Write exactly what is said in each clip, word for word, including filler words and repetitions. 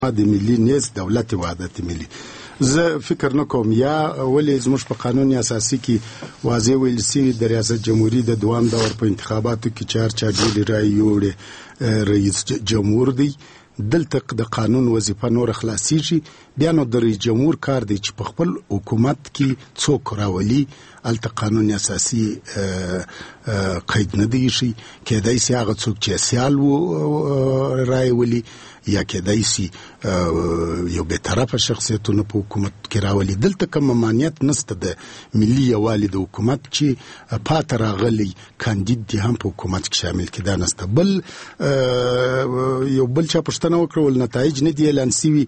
د ملي نیز دولت وحدت ملي. زه فکر نه کوم یا ولې زموږ په قانون اساسي کې واضح ویل سوي د ریاست جمهوریت د دوام دور په انتخاباتو کې چار چا ډېرې رایې یوړې رئیس جمهور دی. دلته د قانون وظیفه نور خلاصیږي. بیا نو د رئیس جمهور کار دی چې په خپل حکومت کې څوک راولي. الته قانون اساسي قید نه دی شي. کېدای سي هغه څوک چې سیال و رایې ولي یا کېدای سي یو بې طرفه شخصیتونه په حکومت کې راولي. دلته کوم ممانعت نشته د ملي یووالي د حکومت چې پاته راغلی کاندید دی هم په حکومت کې شامل کېدا نشته. بل یو بل چا پوښتنه وکړه ول نتایج نه دي اعلان سوي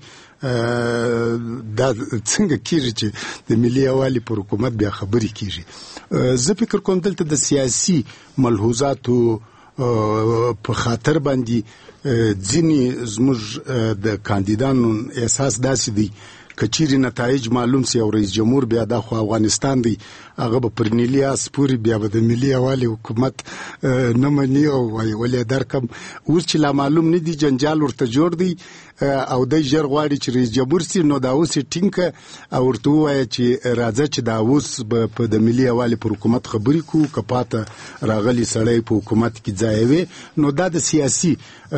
دا څنګه کېږي چې د ملي یووالي پر حکومت بیا خبرې کېږي. زه فکر کوم دلته د سیاسي ملحوظاتو په خاطر باندې ځینې زموږ د کاندیدانو احساس داسې دی که چیرې نتایج معلوم سي او رئیس جمهور بیا دا خو افغانستان دی هغه به پر نیلي آس پورې بیا به د ملي یووالي حکومت نه مني او وایي ولې درکم. اوس چې لا معلوم نه دی جنجال ورته جوړ دی او دی ژر غواړي چې رئیس جمهور سي نو دا اوس یې ټینګ او ورته ووایه چې راځه چې دا اوس به په د ملي یووالي پر حکومت خبرې کوو که پاته راغلی سړی په حکومت کې ځای وي نو دا د سیاسي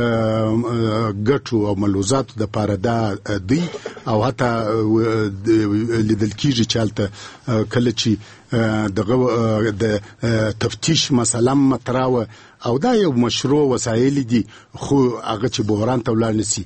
ګټو او ملحوظاتو دپاره دا دی او حتی لیدل کېږي چې هلته کله چې دغه د تفتیش مسله مطرح وه او دا یو مشروع وسایل دي خو هغه چې بحران ته ولاړ نسي.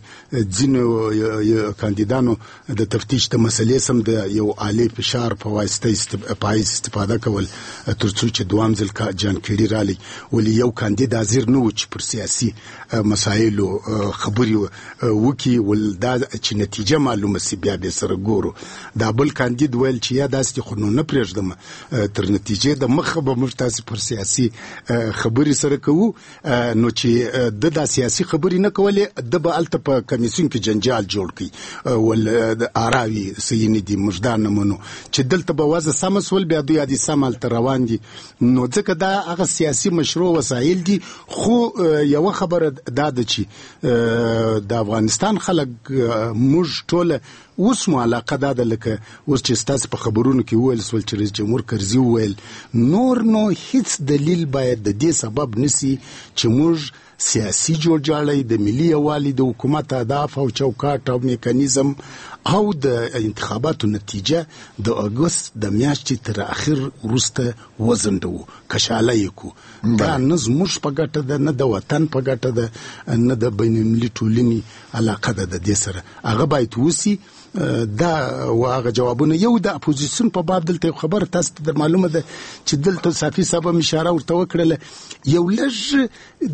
ځینو کاندیدانو د تفتیش د مسلې سم د یو عالی فشار په واسطه پای استفاده کول ترڅو چې دوام ځل جانکړي رالی ولې یو کاندید حاضر نه و چې پر سیاسي مسایلو خبرې وکړي ول دا چې نتیجه معلومه سي بیا به سره ګورو. دا بل کاندید ویل چې یا داسې خو نو نه پرېږدم تر نتیجې د مخه به موږ تاسې پر سیاسي خبرې سره کوو نو چې د دا سیاسي خبرې نه کولې د به هلته په کمیسیون کې جنجال جوړ کړي ول د آراوي صحیح نه دي موږ دا نه منو چې دلته به وضع سمه سول بیا دوی عادي سم هلته روان دي نو ځکه دا هغه سیاسي مشروع وسایل دي. خو یوه خبره دا ده چې د افغانستان خلک موږ ټوله اوس مو علاقه دا ده لکه اوس چې ستاسې په خبرونو کې وویل سول چې رئیس جمهور کرزي وویل نور نو هیڅ دلیل باید د دې سبب نسی چې موږ سیاسي جوړجاړی د ملي یووالي د حکومت اهداف او چوکاټ او میکانیزم او د انتخاباتو نتیجه د اګوست د میاشتې تر اخر وروسته وزندو کشاله یې کو. دا نه زموږ په ګټه ده نه د وطن په ګټه ده نه د بین المللي ټولنې علاقه ده د دې سره هغه باید وسي. دا واغه جوابونه یو د اپوزیسیون په باب دلته خبر تاسو ته معلومه ده چې دلته صافي صاحب اشاره ورته وکړله یو لږ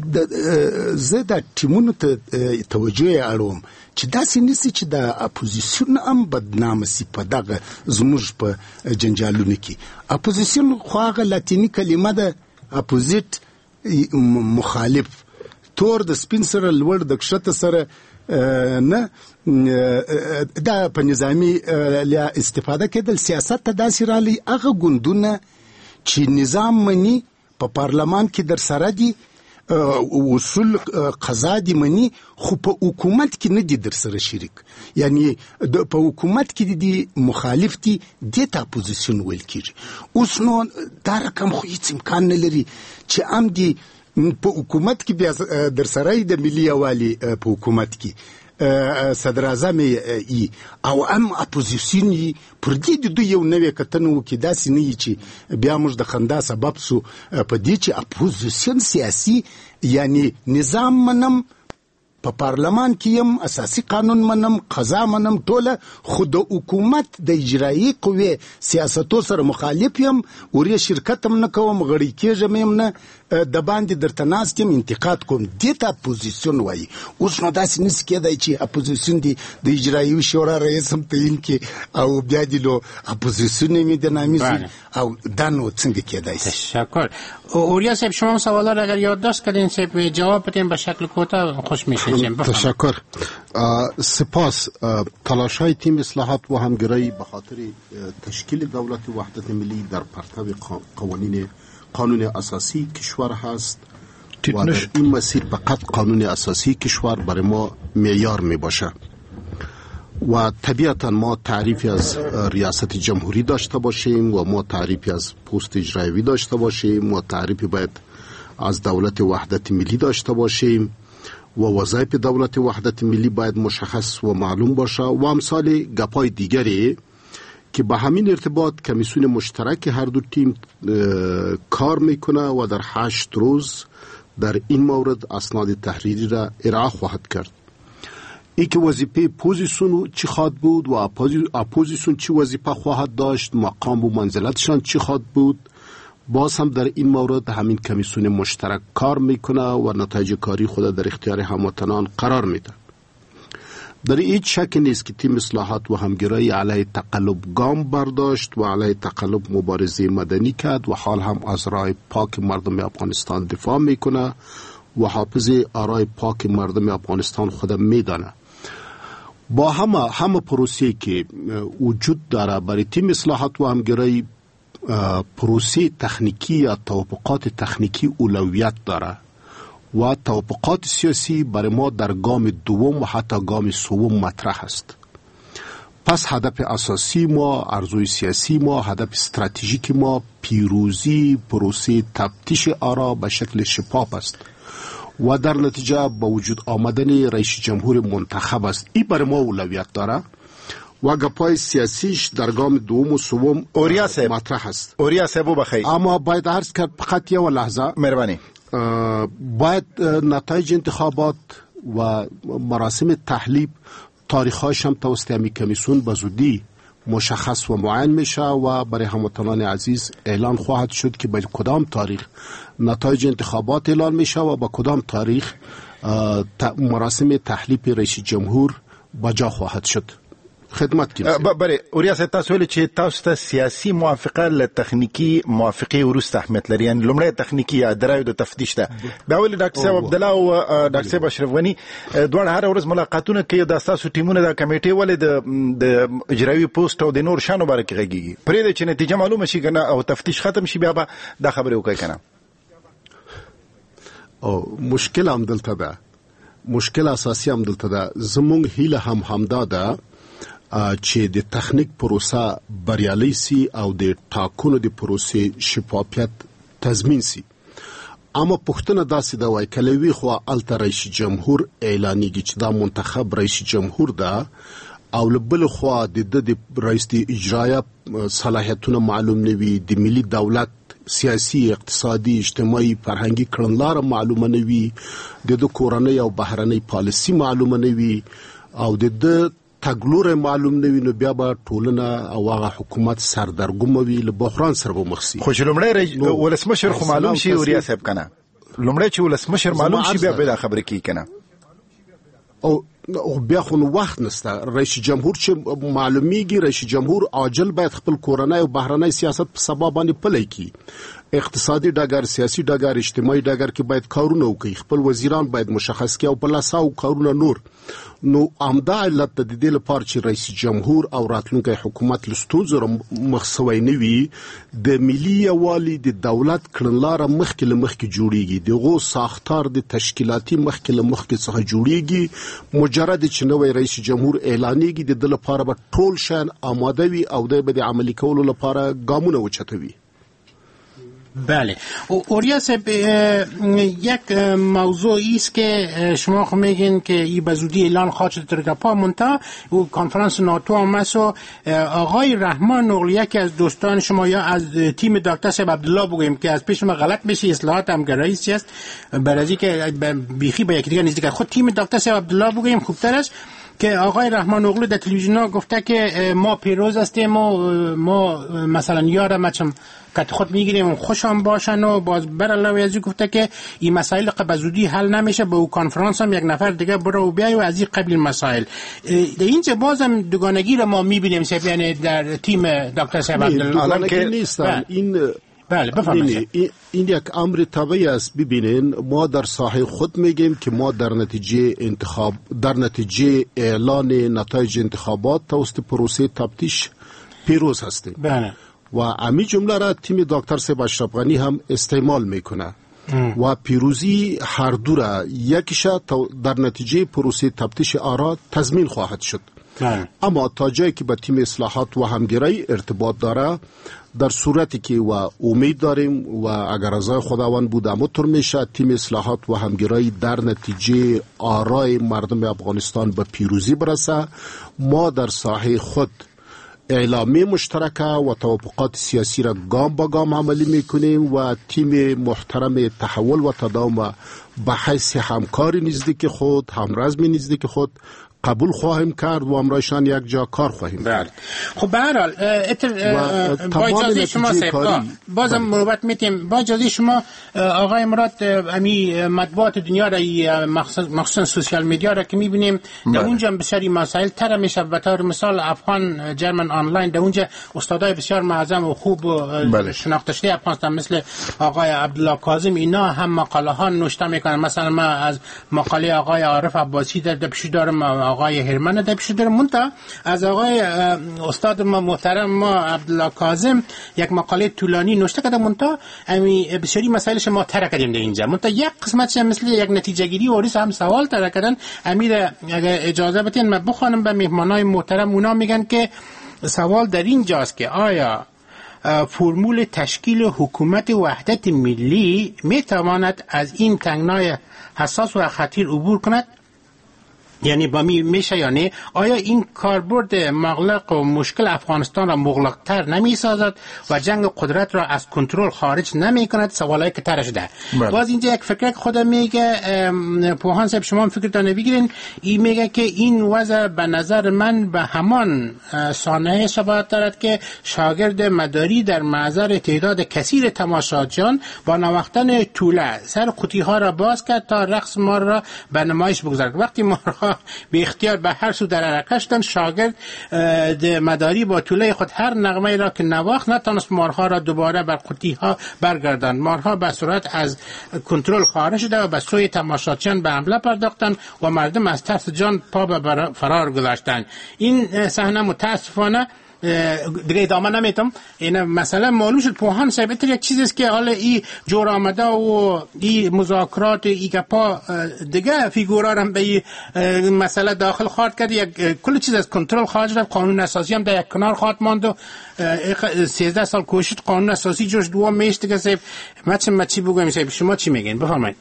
زه د ټیمونو ته توجه اړوم چې داسې نسی چې د اپوزیسیون هم بدنامه سي په دغه زموږ په جنجالونو کې. اپوزیسیون خو هغه لاتینی کلمه ده اپوزیت مخالف تور د سپین سره لوړ د کښته سره نه دا په نظامی لیا استفاده کېدل سیاست ته داسې رالی هغه ګوندونه چې نظام مني په پارلمان کې در سره دي اصول قضا دي مني خو په حکومت کې نه دي در سره شریک یعنی په حکومت کې دي مخالف دي د ته اپوزیسیون ویل کېږي. اوس نو دا رقم خو هیڅ امکان نه لري چې ام دي په حکومت کې بیا در سره د ملي یووالي په حکومت کې صدر اعظم ای او ام اپوزیسیون ای پر دې د یو نوې کتنه وکړي داسې نه چې بیا موږ د خندا سبب سو په دې چې اپوزیسیون سیاسي یعنی نظام منم په پارلمان کې يم اساسي قانون منم قضا منم ټوله خو د حکومت د اجرایي قوې سیاستو سره مخالف یم ورې شرکت هم نه کوم غړي کېږم یم نه د باندې درته ناست یم انتقاد کوم دې ته اپوزیسیون وایي. اوس نو داسې نشي کېدای چې اپوزیسیون دي د اجرایي شورا رئیس هم تعیین کړي او بیا دې لو اپوزیسیون می د نامیزی او دا نو څنګه کېدای شي. تشکر. اوریا صاحب شما سوالا را اگر یادداشت کردین صاحب جواب بدین به شکل کوتاه خوش میشه. تشکر. سپاس. تلاش‌های تیم اصلاحات و همگرایی به خاطر تشکیل دولت وحدت ملی در پرتو قوانین قانون اساسی کشور هست و در این مسیر فقط قانون اساسی کشور برای ما معیار می باشه. و طبیعتا ما تعریفی از ریاست جمهوری داشته باشیم و ما تعریفی از پست اجرایی داشته باشیم و تعریفی باید از دولت وحدت ملی داشته باشیم و وظایف دولت وحدت ملی باید مشخص و معلوم باشه و امثال گپای دیگری که به همین ارتباط کمیسیون مشترک هر دو تیم کار میکنه و در هشت روز در این مورد اسناد تحریری را ارائه خواهد کرد. ای که وظیفه اپوزیسیون چی خواهد بود و اپوزیسیون چی وظیفه خواهد داشت، مقام و منزلتشان چی خواهد بود، باز هم در این مورد همین کمیسیون مشترک کار میکنه و نتایج کاری خود در اختیار هموطنان قرار میده. در هیچ شک نیست که تیم اصلاحات و همگرایی علیه تقلب گام برداشت و علیه تقلب مبارزه مدنی کرد و حال هم از راه پاک مردم افغانستان دفاع میکنه و حافظ آرای پاک مردم افغانستان خودم میدانه. با همه همه پروسه که وجود داره برای تیم اصلاحات و همگرایی، پروسه تکنیکی یا توافقات تکنیکی اولویت داره و توافقات سیاسی برای ما در گام دوم و حتی گام سوم مطرح است. پس هدف اساسی ما، ارزوی سیاسی ما، هدف استراتژیک ما پیروزی پروسه تفتیش آرا به شکل شفاف است و در نتیجه با وجود آمدن رئیس جمهور منتخب است. این برای ما اولویت داره و گپای سیاسیش در گام دوم و سوم مطرح است. اوریا صاحب بخیر، اما باید عرض کرد فقط یه لحظه مهربانی، باید نتایج انتخابات و مراسم تحلیف تاریخ‌هاش هم توسط همی کمیسیون به زودی مشخص و معین میشه و برای هموطنان عزیز اعلان خواهد شد که به کدام تاریخ نتایج انتخابات اعلان میشه و به کدام تاریخ مراسم تحلیف رئیس جمهور بجا خواهد شد. خدمت کیم بله اوریا صاحب، تاسو ویل چې تاسو ته سیاسي موافقه له تخنیکی موافقه وروسته اهمیت لري، یعنی لومړی تخنیکی درایو د تفتیش ده. بیا ولې ډاکټر صاحب عبد الله او ډاکټر صاحب اشرف غنی دوه هر ورځ ملاقاتونه کوي، د تاسو ټیمونه د کمیټې ولې د د اجرایي پوسټ او د نور شانو باره کې غږیږي، پرې د چې نتیجه معلومه شي کنه او تفتیش ختم شي بیا به دا خبره وکړي کنه. او مشکل هم دلته ده، مشکل اساسي هم دلته ده. زمونږ هیله هم همدا ده چې د تخنیک پروسه بریالي سي او د ټاکنو د پروسې شفافیت تضمین سي. اما پښتنه داسې دا وای کلوي خو الته رئیس جمهور اعلانېږي چې دا منتخب رئیس جمهور ده او لبل خو د د رئیس د اجرایه صلاحیتونه معلوم نوي، د ملي دولت سیاسی، اقتصادي، اجتماعي، فرهنګي کړنلار معلومه نوي، د کورنۍ او بهرنۍ پالیسي معلومه نوي او د تګلوره معلوم نوي، نو بیا به ټولنه او هغه حکومت سردرګموي له بحران سره به مخ شي. خو چې لومړی ولسمشر خو معلوم شي اوریا صاحب کنه، لومړی چې ولسمشر معلوم شي بیا به خبرې کی کنه او بیا خو نو وخت نشته. رئیس جمهور چې معلومیږي، رئیس جمهور عاجل باید خپل کورنۍ او بهرنۍ سیاست په سبا باندې پلی کی، اقتصادي ډګر، سیاسي ډګر، اجتماعي ډګر کې باید کارونه وکړي، خپل وزیران باید مشخص کړي او په لاساو کارونه نور. نو امدا علت د دې لپاره چې رئیس جمهور او راتلونکي حکومت لستونزو مخ سوی نوي، د ملي یوالي د دولت کړنلار مخکې له مخکې جوړیږي، دغه ساختار د تشکیلاتي مخکې له مخکې څخه جوړیږي. مجرد چې نوې رئیس جمهور اعلانېږي د دې لپاره به ټول شان آماده وي او د به عملی کولو لپاره ګامونه وچتوي. بله اوریا صاحب، یک موضوعی است که شما خب میگین که این به زودی اعلان خواهد شد در گپا منتها و کنفرانس ناتو هم است و آقای رحمان نقلی یکی از دوستان شما یا از تیم دکتر صاحب عبدالله بگویم که از پیش ما غلط بشه اصلاحات هم رئیسی است برای که بیخی به یکی دیگر نزدیک خود تیم دکتر صاحب عبدالله بگویم خوبتر است که آقای رحمان اغلو در تلویزیون ها گفته که ما پیروز هستیم و ما مثلا یارم چم کت خود میگیریم خوشم باشن و باز بر علاوه ازی گفته که این مسائل قبل زودی حل نمیشه، به او کنفرانس هم یک نفر دیگه برو و بیای و از این قبل مسائل در اینجا بازم دوگانگی رو ما میبینیم سیف، یعنی در تیم دکتر صاحب عبدالله الان که نیستن. این بله بفرمایید. این, این یک امر طبیعی است. ببینین ما در ساحه خود میگیم که ما در نتیجه انتخاب در نتیجه اعلان نتایج انتخابات توسط پروسه تفتیش پیروز هستیم. بله. و امی جمله را تیم دکتر صاحب اشرف غنی هم استعمال میکنه و پیروزی هر دو را یکیش در نتیجه پروسه تفتیش آرا تضمین خواهد شد. اما تا جایی که به تیم اصلاحات و همگرایی ارتباط داره، در صورتی که و امید داریم و اگر رضای خداوند بود همونطور میشه، تیم اصلاحات و همگرایی در نتیجه آرای مردم افغانستان به پیروزی برسه. ما در ساحه خود اعلامی مشترکه و توافقات سیاسی را گام با گام عملی میکنیم و تیم محترم تحول و تداوم به حیث همکاری نزدیک خود، همرزم نزدیک خود قبول خواهیم کرد و امرایشان یک جا کار خواهیم کرد. خب به هر حال با اجازه شما سیب بازم مروت میتیم، با اجازه شما آقای مراد، امی مطبوعات دنیا را مخصوصا سوشال میدیا را که میبینیم در اونجا بسیاری مسائل تر میشه. به طور مثال افغان جرمن آنلاین، در اونجا استادای بسیار معظم و خوب و شناخته شده افغانستان مثل آقای عبدالله کاظم، اینا هم مقاله ها نوشته میکنن. مثلا ما از مقاله آقای عارف عباسی در پیش دارم، آقای هرمن در پیش دارم، منتها از آقای استاد ما محترم ما عبدالله کاظم یک مقاله طولانی نوشته کرده، منتها امی بسیاری مسائلش ما ترک کردیم در اینجا. منتها یک قسمتش مثل یک نتیجه گیری و ریس هم سوال ترک کردن. امیر اگر اجازه بدین من بخوانم به مهمانای محترم، اونا میگن که سوال در اینجاست که آیا فرمول تشکیل حکومت وحدت ملی میتواند از این تنگنای حساس و خطیر عبور کند؟ یعنی با می میشه یا نه؟ آیا این کاربرد مغلق و مشکل افغانستان را مغلق‌تر نمی سازد و جنگ قدرت را از کنترل خارج نمی کند؟ سوالایی که طرح شده. باز اینجا یک فکر که خودم میگه، پوهان صاحب شما هم فکرتان بگیرین، این میگه که این وضع به نظر من به همان سانحه شباهت دارد که شاگرد مداری در معذر تعداد کثیر تماشاچیان با نواختن طوله سر قوطی ها را باز کرد تا رقص مار را به نمایش بگذارد. وقتی مار به اختیار به هر سو در حرکت شدند، شاگرد مداری با طوله خود هر نغمه را که نواخت نتانست مارها را دوباره بر قوطی ها برگرداند. مارها به سرعت از کنترل خارج شده و به سوی تماشاچیان به حمله پرداختند و مردم از ترس جان پا به فرار گذاشتند. این صحنه متاسفانه دیگه ادامه نمیتم. این مثلا معلوم شد پوهان صاحب یک چیزی است که حالا این جور آمده و این مذاکرات ای گپا دیگه فیگورا هم به این مسئله داخل خواهد کرد، یک کل چیز از کنترل خارج رفت. قانون اساسی هم در یک کنار خواهد ماند و سیزده سال کوشید قانون اساسی جوش دوام میشت دیگه. صاحب من چه چی بگم صاحب، شما چی میگین؟ بفرمایید.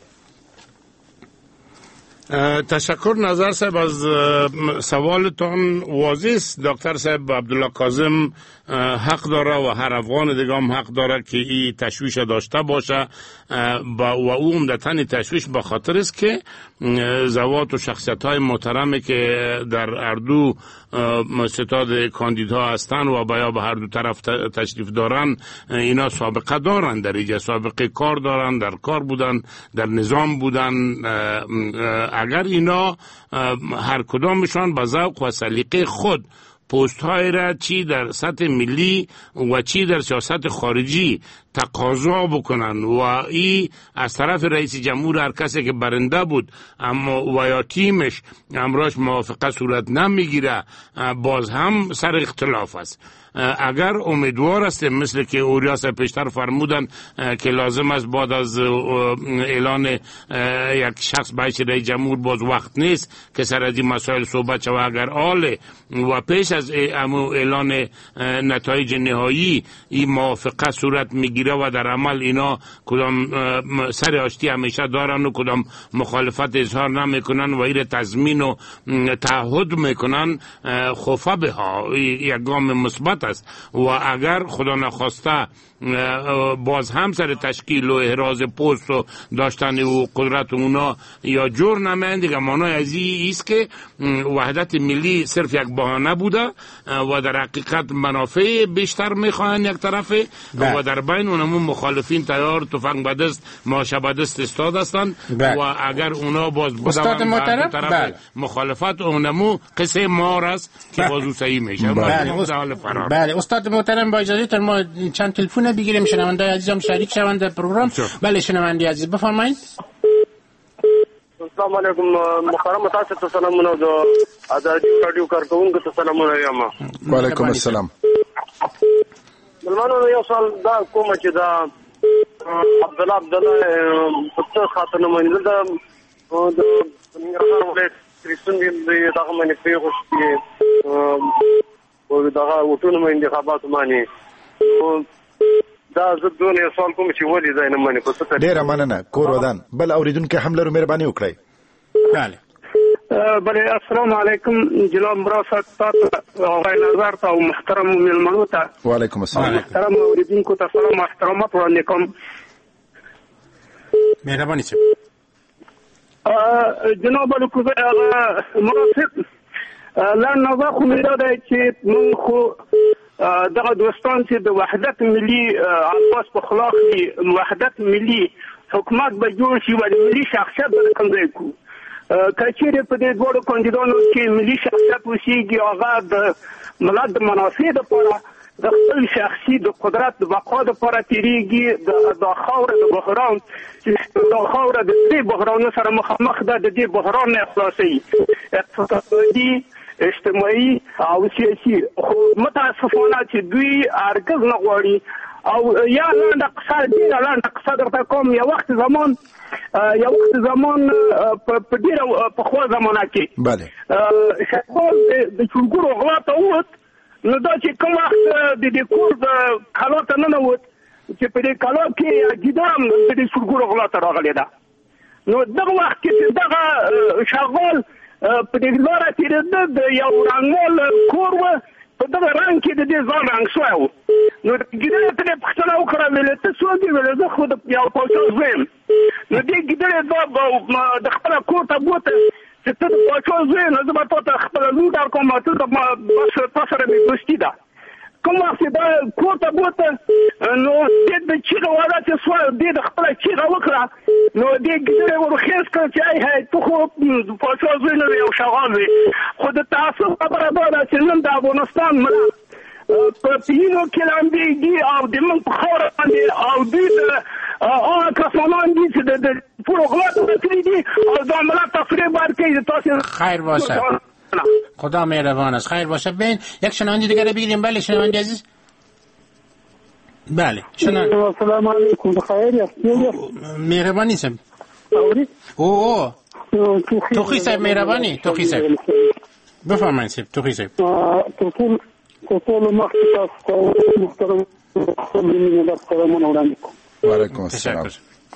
تشکر نظر صاحب از سوالتان. واضح است دکتر صاحب عبدالله کاظم حق داره و هر افغان دیگه هم حق داره که این تشویش داشته باشه و او عمدتاً تشویش به خاطر است که زوات و شخصیت های محترمی که در اردو ستاد کاندیدها هستند و باید به هر دو طرف تشریف دارن، اینا سابقه دارن، در اینجا سابقه کار دارن، در کار بودن، در نظام بودن. اگر اینا هر کدامشان به ذوق و سلیقه خود پست های را چی در سطح ملی و چی در سیاست خارجی تقاضا بکنن و ای از طرف رئیس جمهور هر کسی که برنده بود اما و یا تیمش امراش موافقه صورت نمیگیره، باز هم سر اختلاف است. اگر امیدوار است مثل که اوریاس پیشتر فرمودن که لازم است بعد از اعلان یک شخص باید رئیس جمهور باز وقت نیست که سر از این مسائل صحبت شود، اگر آله و پیش از اعلان نتایج نهایی این موافقه صورت میگیره و در عمل اینا کدام سر آشتی همیشه دارن و کدام مخالفت اظهار نمیکنن و این تضمین و تعهد میکنن، خوفه به ها یک گام مثبت است. و اگر خدا نخواسته باز هم سر تشکیل و احراز پست و داشتن و قدرت اونا یا جور نمیند دیگه، معنای از این است که وحدت ملی صرف یک بهانه بوده و در حقیقت منافع بیشتر میخواهند یک طرفه و در بین اونمون مخالفین تیار تفنگ به دست ماشه به دست استاد هستند و اگر اونا باز استاد محترم طرف مخالفت اونمو قصه مار است که بازو صحیح میشه. بله استاد محترم با اجازهتون ما چند تلفن بگیریم، شنونده عزیزم شریک شوند در پروگرام. بله شنونده عزیز بفرمایید. السلام علیکم محترم، تاسو ته سلامونه از رادیو کارکونکو ته سلامونه یم. و علیکم السلام. ملمانو یو سوال دا کوم چې دا عبدالله عبدالله پته خاطر نماینده دا د نړیوال ولایت کریستون دی دغه باندې پیغوشتي او دغه وټونو انتخابات باندې دا زه دونه سوال کوم چې ولې ځای نه منې په څه ډېره مننه کور ودان بل اوریدونکي هم لرو مهرباني وکړئ. بله بله السلام علیکم جناب مراد غیر نظر ته او محترم مېلمنو ته. وعلیکم السلام. محترم اوریدونکو ته سلام او احترامات وړاندې کوم. مهرباني صاحب. جناب مراد لا نظر خو مې دا دی چې موږ خو دغه دوستان چې د وحدت ملي الفاظ په خلاف دي وحدت ملي حکومت به جوړ شي ولې ملي شخصیت به څنګه وکړو که چیرې په دې دوړو کاندیدانو کې ملي شخصیت وشيږي هغه د ملت د منافع دپاره د خپل شخصي د قدرت د بقا دپاره تېرېږي دا خاوره د بحران دا خاوره د دې بحرانو سره مخامخ ده د دې بحران نه خلاصوي اقتصادي اجتماعي او سیاسي خو متاسفانه چې دوی هرګز نه غواړي او یا لاندې قصه ډېره لاندې قصه درته کوم یو وخت زمان یو وخت زمان په ډېره پخوا زمانه کې بله شکال د چونګورو غلا ته ووت نو دا چې کوم وخت د دې کور د کلا ته ننوت چې په دې کلا کې ګیدړ هم د دې چونګورو غلا ته راغلی ده نو دغه وخت کې چې دغه شغال په دې لاره تېرېده د یو رنګمال کور و په دغه رنګ کې د دې ځان رنګ شوی و نو ګیدړې ته یې پوښتنه وکړه ویلې ته څوک یې ویلې زه خو د یو پاچا زوی یم نو دې ګیدړې د خپله کور ته بوته چې ته د پاچا زوی نو زه به تا ته خپله لور درکوم ته بس تا سره مې دوستي ده کوم وخت چې دا کور ته بوته نو دې د چیغه واده چې سوه دې د خپله چیغه وکړه نو دې ګیدړې ورخیز کړ چې ای هی ته خو پاچا زوی نه وې او شغال وې خو د تعصب خبره دا ده چې نن د افغانستان ملت په پینو کې لامبېږي او د موږ په خاوره باندې او دوی د هغه کسانان دي چې د پورو غلا ته وتلي دي او دا ملت ته فریب ورکوي تاسې خیر باشه خدا مهربان است. خیر باشه. بین یک شنونده دیگه بگیریم. بله شنونده عزیز. بله شنونده. السلام علیکم. بخیر هستید؟ مهربانی صاحب. اوری؟ او او توخی صاحب مهربانی. توخی صاحب بفرمایید صاحب. توخی صاحب ټول ټول مخکې تاسو محترم خبرونه د سلامونه وړاندې کوم. وعلیکم السلام.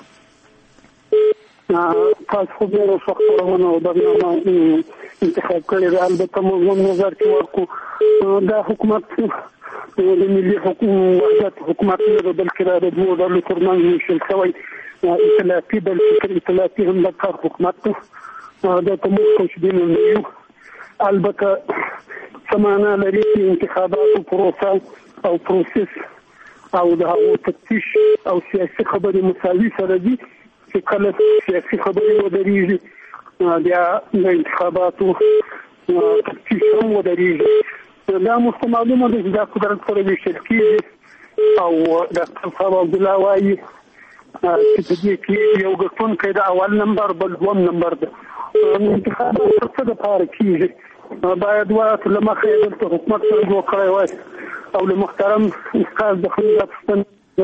تاسو خو ډېر خبرونه او برنامه انتخاب کړی دی. البته موږ نظر کې ورکو دا حکومت د ملي وحدت حکومت نه ده بلکې د دوو ډلو ترمنځ ویشل شوی ائتلافي بل فکر ائتلافي هم د کار حکومت ده. دا ته موږ خوشبینه نه یو. البته څه معنا لري چې انتخاباتو پروسه او پروسس او د هغو تفتیش او سیاسي خبرې مساوي سره دي چې کله سیاسي خبرې ودرېږي بیا د انتخاباتو تفتیش هم ودرېږي. دا موږ ته معلومه ده چې دا قدرت سره ویشل کېږي او ډاکټر صاحب عبدالله وایي چې په دې کې یو ګټونکی د اول نمبر بل دوم نمبر ده. انتخابات څه دپاره کېږي؟ باید وایي له مخې یې دلته حکومت سره جوړ کړی وای او له محترم استاد د خلیل پوښتنه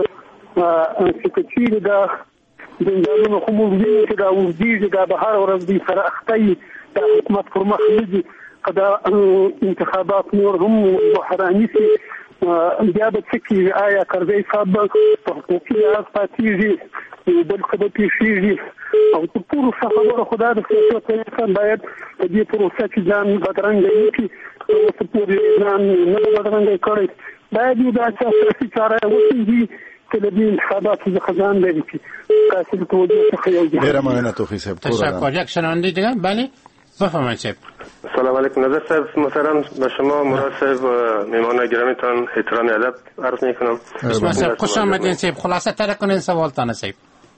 چې که چېرې دا جنجالونه خو موږ وینو چې دا اوږدېږي دا به هره ورځ دوی سره اخته وي دا حکومت پر مخ نه ځي که دا انتخابات نور هم بحراني سي بیا به څه کېږي؟ آیا کرزی صاحب به په حقوقي لحاظ پاتېږي بل څه به پېښېږي؟ او تر ټولو ښه خبره خو دا ده سیاست انسان باید په دې پروسه کې ځان بدرنګه نه کړي. تر اوسه پورې ځان نه ده بدرنګه کړی. باید یو داسې اساسي چاره وسنجي چې له دې انتخاباتو څخه ځان لرې کړي. تاسې د توجه څخه یو ځای. ډېره مننه توفیق صاحب. تشکر. یک شنونده دیگه. بله بفرمایید صاحب. سلام علیکم نظر صاحب محترم. به شما مراد صاحب مهمان گرامیتان احترام ادب عرض میکنم. بسم الله خوش آمدین صاحب. خلاصه تر کنین سوالتان صاحب.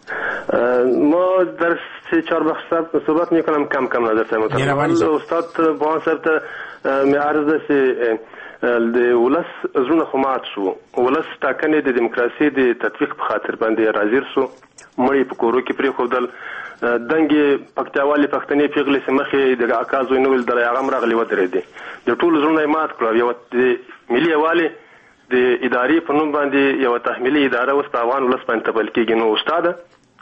ما در سه چهار بخش صحبت میکنم کم کم نظر صاحب محترم. استاد بان صاحب ته می عرض ده چې د ولس زړونه خو مات شو. ولس ټاکنې د دیموکراسي د تطبیق په خاطر باندې راځیر شو. مړی په کورو کې پرېښودل. دنګې پکتیاوالې پښتنې پیغلې سې مخې د اکا زوی نه ویل دلی هغه هم راغلې ودرېدې. د ټولو زړونه یې مات کړل. یوه د ملي یوالې د ادارې په نوم باندې یوه تحمیلي اداره اوس په افغان ولس باندې تپل کېږي. نو استاده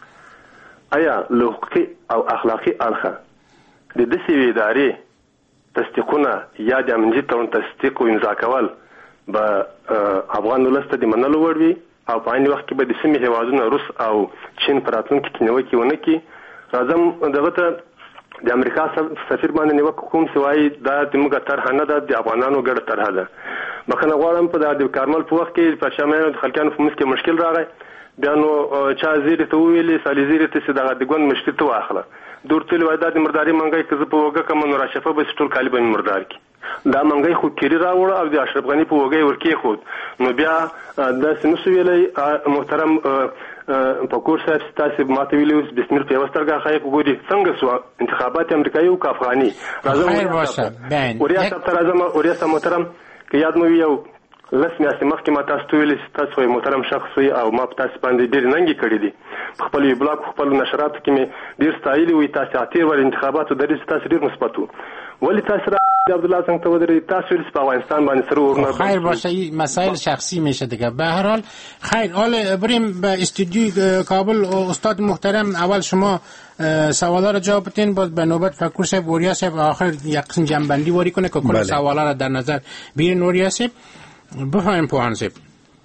آیا له حقوقي او اخلاقي اړخه د داسې یوې ادارې تصدیقونه یا د امنیتي تړون تصدیق او امضا کول به افغان ولس ته د منلو وړ وي او په عین وخت کې به د سیمې هیوادونه روس او چین په راتلونکي کې نیوکې ونه کړي. راځم دغه ته د امریکا سفیر باندې نیوکه کوم چې وایي دا زموږ طرحه نه ده، د افغانانو ګډه طرحه ده. بخښنه غواړم په د کارمل په وخت کې په شامل د خلکانو په منځ کې مشکل راغی، بیا نو چا زیرې ته وویلې سالي زیرې ته چې دغه د ګوند مشتي ته واخله دور تللی وای دا د مرداري منګی که زه په وږه کړم نو راشفه به ټول کالي به مې مردار کړي. دا منګی خو کیري راوړه او د اشرف غني په وږی ورکېښود، نو بیا داسې نه سو ویلی. محترم پکور صاحب تاسې ماته ویلي اوس بسمیر په یوه سترګه ښایي په ګوري څنګه سوه انتخابات امریکایي او که افغاني. راځم اوریا صاحب ته راځم. اوریا صاحب محترم که یاد مو وي یو لس میاشتې مخکې ما تاسو ته ویلي چې تاسو محترم شخص وي او ما په تاسو باندې ډېرې ننګې کړي دي. په خپل ویبلاګ په خپلو نشراتو کې مې ډېر ستایلي وي تاسې اتې ور انتخاباتو دریځ تاسو ډېر مثبت وو. ولې تاسو را عبدالله څنګه ته ودرېدې؟ تاسو ویل چې په افغانستان باندې سره ورونه خیر باشه این مسائل شخصی میشه دیگه. به هر حال خیر حالا بریم به استودیوی کابل. استاد محترم اول شما سوالا رو جواب بدین، باز به نوبت فکر صاحب وریا صاحب آخر یک قسم جنبندی واری کنه که کل سوالا رو در نظر بگیرین. وریا صاحب بفهم پوهان صاحب.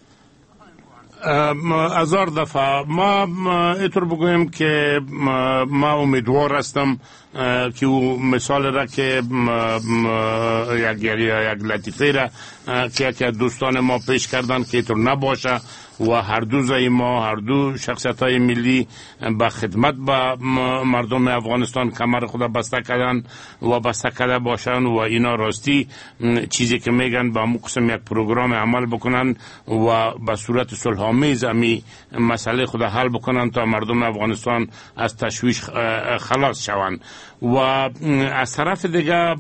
هزار دفعه ما اینطور بگویم که ما امیدوار هستم که او مثال را که یک یک لطیفه را که یکی دوستان ما پیش کردن که اینطور نباشه و هر دو زای ما هر دو شخصیت های ملی به خدمت به مردم افغانستان کمر خود بسته کردن و بسته کرده باشن و اینا راستی چیزی که میگن با قسم یک پروگرام عمل بکنن و به صورت صلح‌آمیز امی مسئله خود حل بکنن تا مردم افغانستان از تشویش خلاص شوند. و از طرف دیگه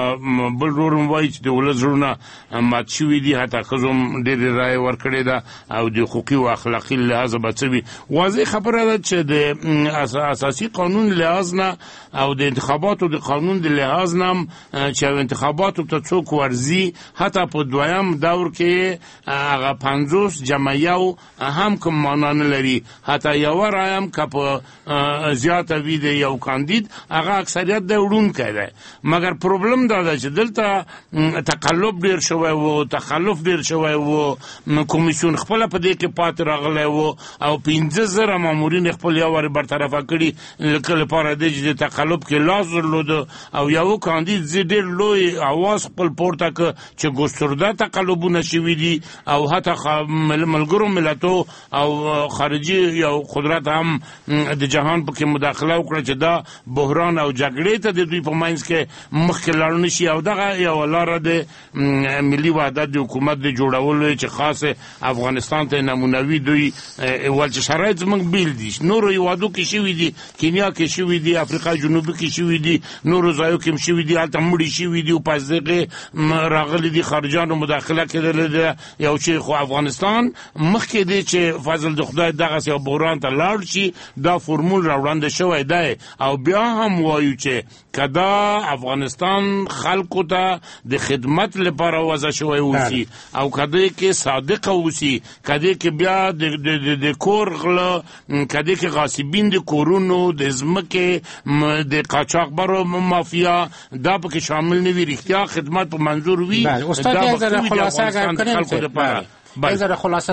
بل رورم وایي چې د ولس زړونه مات شوي دي، حتی ښځو ډېرې رایې ورکړې ده او د حقوقي و اخلاقي لحاظه به څه وي. واضح خبره ده چې د اساسي قانون لحاظ نه او د انتخاباتو د قانون د لحاظ نه چې انتخاباتو ته څوک ورځي حتی په دویم دور کې هغه پنځوس جمع یو هم کوم معنا نه لري، حتی یوه رایه هم که په زیاته وي د یو کاندید هغه اکثریت د وړونکی دی. مګر پروبلم دا ده چې دلته تقلب ډېر شوی و، تخلف ډېر شوی و، کمیسیون خپله په دې کې پاتې راغلی و او پنځه زره مامورین خپل یو وارې برطرفه کړي لپاره دی چې د تقلب کې لاس درلوده او یو کاندید زه ډېر لوی اواز خپل پورته که چې ګسترده تقلبونه شوي دي او حتی ملګرو ملتو او خارجي یو قدرت هم د جهان پکې مداخله وکړه چې دا بحران او جګړې ته د دوی په منځ کې مخکې لاړ نه شي او دغه یوه لاره د ملي وحدت د حکومت د جوړولو چې خاص افغانستان ته نمونوي دوی ول چې شرایط زموږ بیل دي. نورو هیوادو کې شوي دي، کینیا کې شوي دي، افریقا جنوبي کې شوي دي، نورو ځایو کې هم شوي دي، هلته مړي شوي دي او په هغې راغلي دي خارجانو مداخله کېدلې ده یو شی. خو افغانستان مخکې دی چې فضل د خدای دغسې یو بحران ته لاړ شي دا فرمول راوړاندې شوی دی او بیا هم وایو چې که دا افغانستان خلکو ته د خدمت لپاره وضع شوی اوسي او که دی کې صادق اوسي، که دی کې بیا د کور غله، که دی کې غاصبین د کورونو د ځمکې د قاچاقبرو مافیا دا پکې شامل نه وي، رښتیا خدمت په منظور وي دا به ښه وي د افغانستان د خلکو لپاره. بذار خلاصه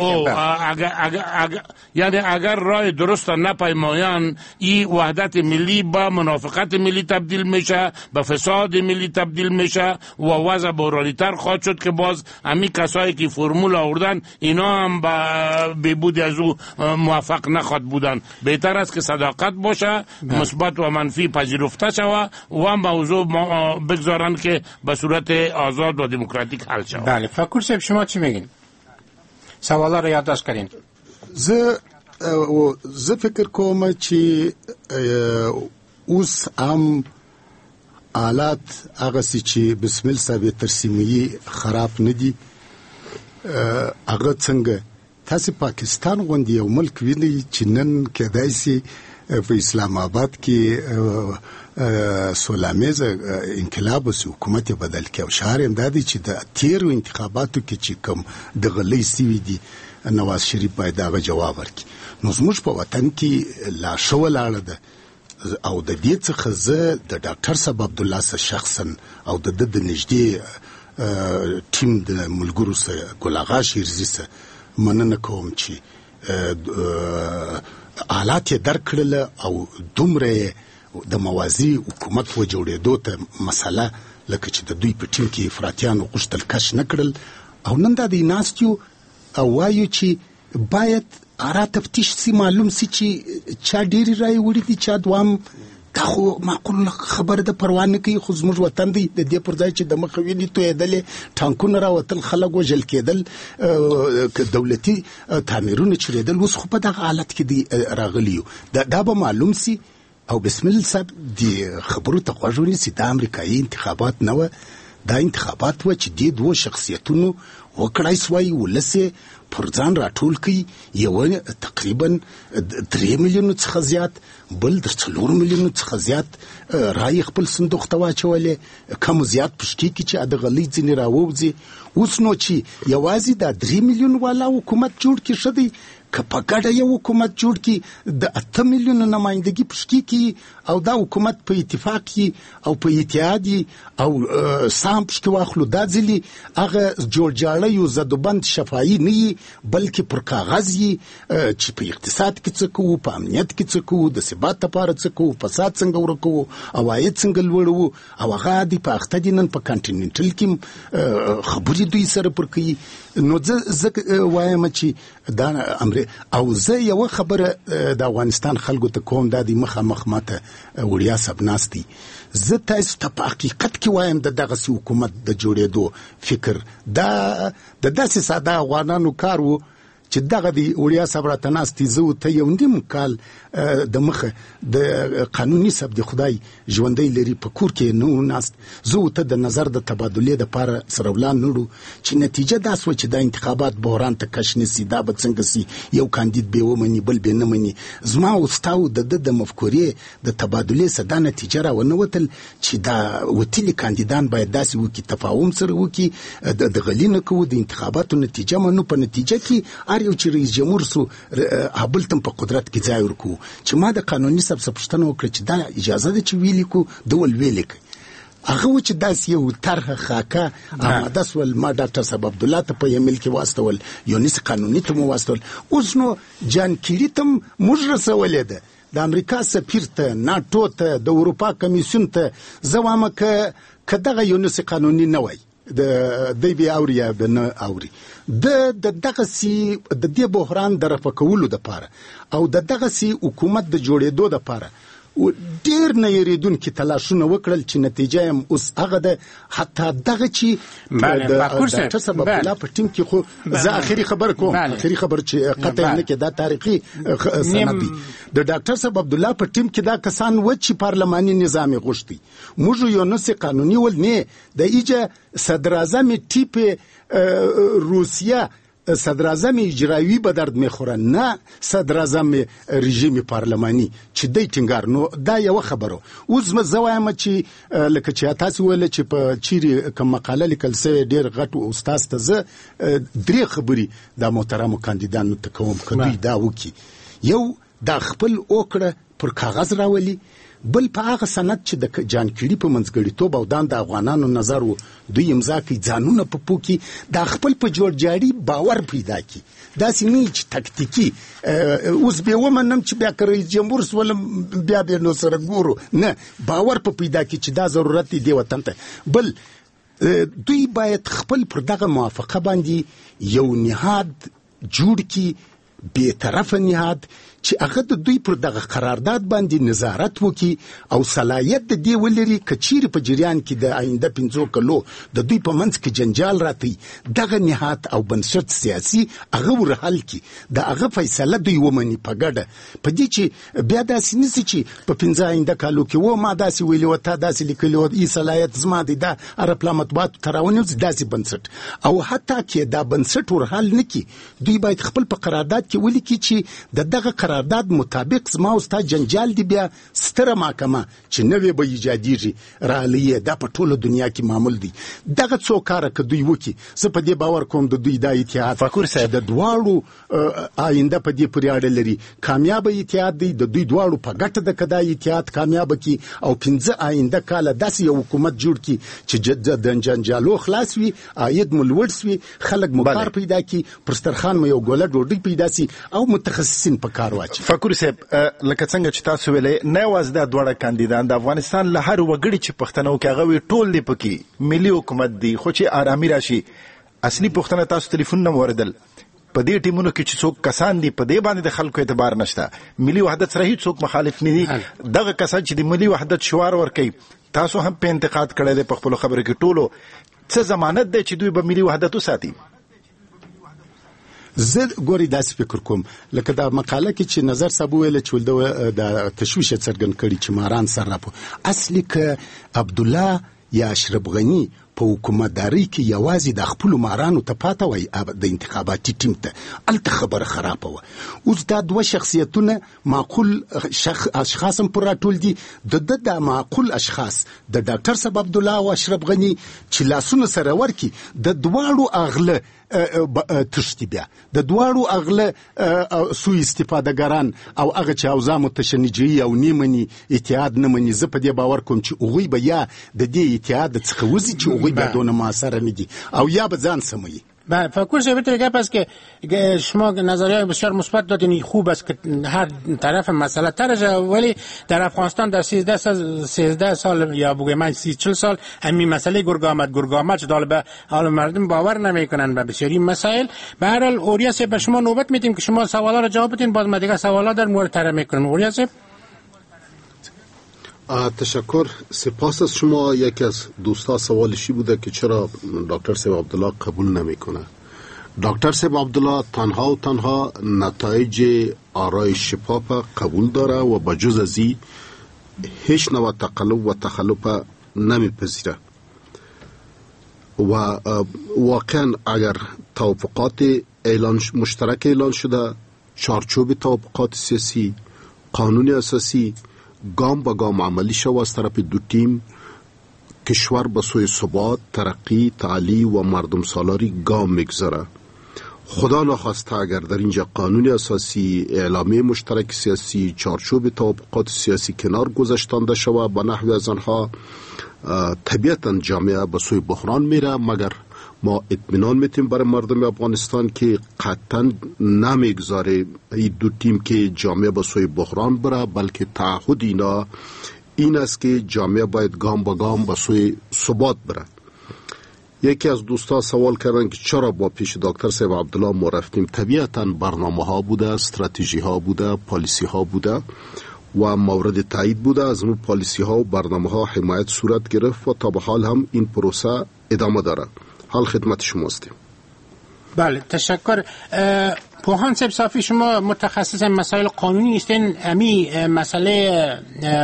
یعنی اگر راه درست نپیمایند این وحدت ملی با منافقت ملی تبدیل میشه، به فساد ملی تبدیل میشه و وضع بحرانی‌تر خواهد شد که باز همین کسایی که فرمول آوردن اینا هم به بود از او موفق نخواهد بودن. بهتر است که صداقت باشه، مثبت و منفی پذیرفته شود و موضوع بگذارن که به صورت آزاد و دموکراتیک حل شود. بله فکر صاحب شما چی میگین؟ سوالا رو یادداشت کردین. زه زه فکر کوم چې اوس هم حالات هغه چې بسم الله صاحب ترسیمي خراب نه دي. هغه څنګه تاسو پاکستان غوندي یو ملک ویني چې نن کېدای شي په اسلام آباد کې سولامیز انقلاب وسو حکومت بدل کې او شهر امدادي چې د تیرو انتخاباتو کې چې کوم د غلې سوي دي نواز شریف باید دا جواب ورکړي. نو زموږ په وطن کې لا شو لاړه ده او د دې څخه زه د ډاکټر صاحب عبد الله سره شخصا او د د نږدې ټیم د ملګرو سره ګلاغا شیرزي سره مننه کوم چې حالات یې درکړل او دومره د موازی حکومت و جوړېدو ته مسله لکه چې د دوی په ټیم کې افراطیانو غوښتل کش نه کړل او نن دا د ناستیو او وایو چې باید ارا تفتیش سی معلوم سی چې چا ډیری رای وړي دي چا دوام دا خو معقول خبره ده پروا نه کوي خو زموږ وطن دی د دې پر ځای چې د مخه ویني توېدلې ټانکونه راوتل خلک وژل کېدل دولتي تعمیرونه چورېدل اوس خو په دغه حالت کې دی راغلی دا دا به معلوم سی او بسم الله صاحب د خبرو ته غوږ ونیسي دا امریکایي انتخابات نه وه دا انتخابات وه چې دې دوو شخصیتونو وکړای سوای ولس پر ځان راټول کړي یو تقریبا درې میلیونو څخه زیات بل د څلور میلیونو څخه زیات رای خپل صندوق ته واچولې کم زیات پشتي کې چې د غلۍ ځینې راووځي اوس نو چې یوازې دا درې میلیون والا حکومت جوړ کړي ښه دی که په ګډه یو حکومت جوړ کړي د اته میلیونو نمایندګي پشتي کې او دا حکومت په اتفاق کې او په اتحاد او سام پشتي واخلو دا ځلې هغه جوړجاړی یو زدوبند شفاهي نه وي بلکې پر کاغذ یي چې په اقتصاد کې څه کوو په امنیت کې څه کوو د ثبات لپاره څه کوو فساد څنګه ورکوو عواید څنګه لوړوو او هغه د په اخته دي نن په کانټیننټل کې خبرې دوی سره پر کوي نو زه وایم چې دا او زه یو خبره د افغانستان خلکو ته کوم دا د مخامخ ماته وړیا سب ناستي زه تاسو ته په حقیقت کې وایم د دغه حکومت د جوړېدو فکر دا د داسې ساده افغانانو کار و چې دغه د وړیا صبر تناستي زو ته یو نیم کال د مخه د قانوني سب د خدای ژوندۍ لري په کور کې نو ناست زو ته د نظر د تبادله د پاره سره ولان نړو چې نتیجه دا سو چې د انتخابات بحران ته کش نسی دا به څنګه سي یو کاندید به ومني بل به نه مني زما واستاو د د مفکورې د تبادله سره نتیجه را ونوتل چې دا وتلی کاندیدان باید داسې وکي تفاهم سره وکي د غلینه کو د انتخاباتو نتیجه منو په نتیجه کې یو چې رئیس جمهور سو هبلتم په قدرت کې ځای ورکو چې ما د قانوني سب سپشتنه وکړه چې دا اجازه ده چې ویلي کو دول ویلي کوي هغه و چې داس یو طرح خاکه آماده سول ما ډاکټر صاحب عبد الله ته په یمل کې واستول یو نس قانوني ته مو واستول اوس نو جان کیری تم موږ رسولې ده د امریکا سفیر ته ناتو ته د اروپا کمیسیون ته زوامه ک کداغه یو نس قانوني نه وای د دی بي اوریا بنه اوري د دغه سي د دې بحران درفه کولو د پاره او د دغه سي حکومت د جوړېدو د پاره ډیر نه یریدونکو تلاشونه وکړل چې نتیجه هم اوس هغه ده حتی دغه چې د ډاکټر صاحب الله په ټیم کې خو زه اخري خبر کوم اخري خبر چې قطعا نه کې دا تاریخي سند دی د ډاکټر صاحب عبد الله په ټیم کې دا کسان و چې پارلماني نظام غوښتي موږ یو نس قانوني ول نه د ایجه صدر اعظم ټیپ روسیا صدر اعظم اجرایی به درد میخوره نه صدر اعظم رژیم پارلمانی چې دی ټینګار نو دا یو خبره اوس مزه وایم چې لکه چې تاسو ول چې په چیرې کوم مقاله لیکل سوی ډیر غټ استاد ته زه درې خبري د محترم کاندیدانو ته کوم کدی دا وکی یو د خپل اوکړه پر کاغذ راولي بل په هغه سند چې د جان کیری په منځګړیتوب او د افغانانو نظر و دوی امضا کوي ځانونه په پوکي د خپل په جوړجاړي باور پیدا کی دا سینې چې تکتیکی اوس به ومنم چې بیا کړی جمهور سول بیا به نو سره ګورو نه باور په پیدا کی چې دا ضرورت دی وطن ته بل دوی باید خپل پر دغه موافقه باندې یو نهاد جوړ کی به طرف نهاد چې هغه د دوی پر دغه قرارداد باندې نظارت وکي او صلاحیت د دی ولري کچیر په جریان کې د آینده پنځو کلو د دوی په منځ کې جنجال راتی دغه نهاد او بنسټ سیاسي هغه ورحل کی د هغه فیصله دوی ومني په ګډه په دې چې بیا داسې نسی چې په پنځه آینده کالو کې و ما داسې ویلي وته داسې لیکلي و ای صلاحیت زما دی دا ارپلا مطبوعات تراونه داسې بنسټ او حتی کې دا بنسټ ورحل نکي دوی باید خپل په قرارداد کې ولیکي چې د دغه قرارداد قرارداد مطابق زما او ستا جنجال دی بیا ستره محکمه چې نوې به ایجادیږي رالیه دا په ټوله دنیا کې معمول دی دغه څو کاره که دوی وکړي زه په دې باور کوم د دوی دا اتحاد چې د دواړو آینده په دې پورې اړه لري کامیاب اتحاد دی د دوی دواړو په ګټه ده که دا اتحاد کامیاب کړي او پنځه آینده کاله داسې یو حکومت جوړ کړي چې د جنجالو خلاص وي عاید مو لوړ سوي خلک مو کار پیدا کړي پر سترخوان مو یو ګوله ډوډۍ پیدا سي او متخصصین په کار واچي. فقور صاحب لکه څنګه چې تاسو ویلې نه یوازې دا دواړه کاندیدان د افغانستان له هر وګړي چې پښتنو کې هغه وي ټول دی پکې ملي حکومت دی خو چې آرامي راشي اصلي پښتنه تاسو ټلیفون نه موردل په دې ټیمونو کې چې څوک کسان دي په دې باندې د خلکو اعتبار نشته ملي وحدت سره هیڅ څوک مخالف نه دي دغه کسان چې د ملي وحدت شعار ورکوي تاسو هم په انتقاد کړی دی په خپلو خبرو کې ټولو څه ضمانت دی چې دوی به ملي وحدت وساتي؟ زه ګوري داسې فکر کوم لکه دا مقاله کې چې نظر صاحب ویل چې ولده د تشویش څرګند کړي چې ماران سر راپو اصلي که عبدالله یا اشرف غنی په حکومتداري کې یوازې د خپل مارانو ته پاته وای د انتخاباتي ټیم ته الته خبره خرابه و اوس دا دوه شخصیتونه معقول شخ اشخاص هم پر راټول دي د د معقول اشخاص د ډاکټر صاحب عبدالله او اشرف غنی چې لاسونه سره ورکی د دواړو اغله تشتی بیا د دواړو اغله سوء استفادهګران او هغه چې اوضاع متشنجي او نیمني اتحاد نه مني زه په دې باور کوم چې هغوی به یا د دې اتحاد څخه وځي چې هغوی به دونه موثره نه دي او یا به ځان سموي. بله فکر شبیه گپ است که شما نظریه بسیار مثبت دادین خوب است که هر طرف مسئله ترجه ولی در افغانستان در سیزده سال سیزده سال یا بگویم من سی چل سال همین مسئله گرگامت گرگامت شد به حال مردم باور نمیکنن به بسیاری مسائل. به هر حال اوریا صاحب به شما نوبت میدیم که شما سوالا را جواب بدین باز ما دیگه سوالا در مورد طرح میکنیم. اوریا صاحب تشکر. سپاس از شما. یکی از دوستا سوالشی بوده که چرا دکتر صاحب عبدالله قبول نمیکنه. دکتر صاحب عبدالله تنها و تنها نتایج آرای شفاف قبول داره و بجز از این هیچ نوع تقلب و تخلف نمیپذیره و واقعا اگر توافقات اعلان مشترک اعلان شده چارچوب توافقات سیاسی قانون اساسی گام با گام عملی شود از طرف دو تیم کشور به سوی ثبات ترقی تعالی و مردم سالاری گام میگذاره. خدا نخواسته اگر در اینجا قانون اساسی اعلامیه مشترک سیاسی چارچوب توافقات سیاسی کنار گذاشتنده شود به نحو از آنها طبیعتا جامعه به سوی بحران میره. مگر ما اطمینان میتیم برای مردم افغانستان که قطعا نمیگذاره این دو تیم که جامعه به سوی بحران بره، بلکه تعهد اینا این است که جامعه باید گام با گام به سوی ثبات بره. یکی از دوستا سوال کردن که چرا با پیش دکتر صاحب عبدالله ما رفتیم. طبیعتا برنامه ها بوده، استراتژی ها بوده، پالیسی ها بوده و مورد تایید بوده. از اون پالیسی ها و برنامه ها حمایت صورت گرفت و تا به حال هم این پروسه ادامه داره. حال خدمت شما هستیم. بله تشکر. پوهان صاحب صافی شما متخصص مسائل قانونی هستین. امی مسئله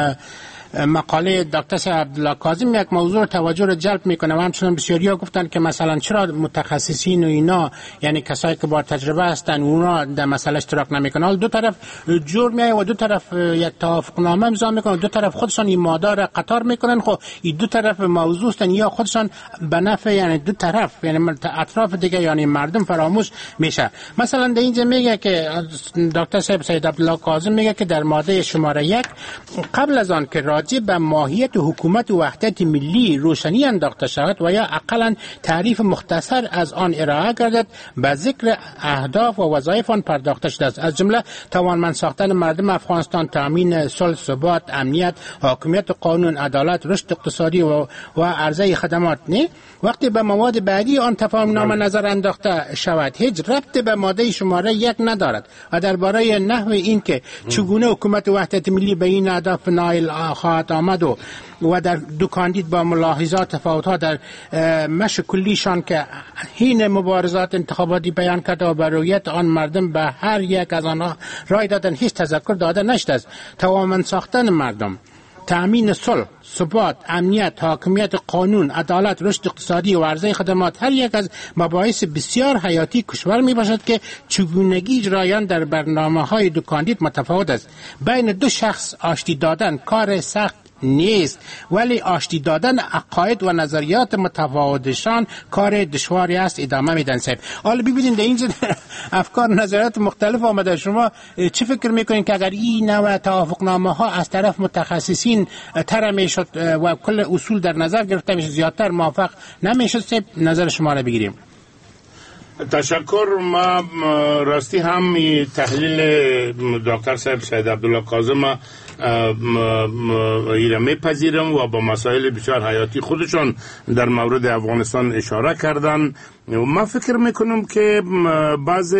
مقاله دکتر صاحب عبدالله کاظم یک موضوع توجه را جلب میکنه و همچنان بسیاریا گفتن که مثلا چرا متخصصین و اینا یعنی کسایی که با تجربه هستن اونا در مسئله اشتراک نمیکنن. دو طرف جور میایه و دو طرف یک توافقنامه امضا میکنن، دو طرف خودشان این ماده را قطار میکنن. خب این دو طرف موضوع هستن یا خودشان به نفع یعنی دو طرف یعنی اطراف دیگه یعنی مردم فراموش میشه. مثلا در اینجا میگه که دکتر صاحب سید عبدالله کاظم میگه که در ماده شماره یک قبل از آن که راجع به ماهیت حکومت و وحدت ملی روشنی انداخته شود و یا اقلا تعریف مختصر از آن ارائه گردد به ذکر اهداف و وظایف آن پرداخته شده است، از جمله توانمند ساختن مردم افغانستان، تامین صلح، ثبات، امنیت، حاکمیت قانون، عدالت، رشد اقتصادی و و عرضه خدمات. نه وقتی به مواد بعدی آن تفاهمنامه نظر انداخته شود هیچ ربط به ماده شماره یک ندارد و درباره نحو این که چگونه حکومت وحدت ملی به این اهداف نائل خواهد آمد و و در دو کاندید با ملاحظات تفاوت‌ها در مش کلیشان که حین مبارزات انتخاباتی بیان کرده و برایت آن مردم به هر یک از آنها رای دادن هیچ تذکر داده نشده است. توانمند ساختن مردم تأمین صلح، ثبات، امنیت، حاکمیت قانون، عدالت، رشد اقتصادی و عرضه خدمات هر یک از مباحث بسیار حیاتی کشور می باشد که چگونگی اجرای آن در برنامه‌های دو کاندید متفاوت است. بین دو شخص آشتی دادن کار سخت نیست، ولی آشتی دادن عقاید و نظریات متفاوتشان کار دشواری است. ادامه میدن صاحب. حالا ببینید در اینجا افکار و نظریات مختلف آمده. شما چه فکر میکنین که اگر این نوع توافقنامه ها از طرف متخصصین طرح میشد و کل اصول در نظر گرفته میشد زیادتر موافق نمیشد صاحب؟ نظر شما را بگیریم. تشکر. ما راستی هم تحلیل دکتر صاحب سید عبدالله کاظم ایره میپذیرم و با مسائل بسیار حیاتی خودشون در مورد افغانستان اشاره کردن. ما فکر میکنم که بعض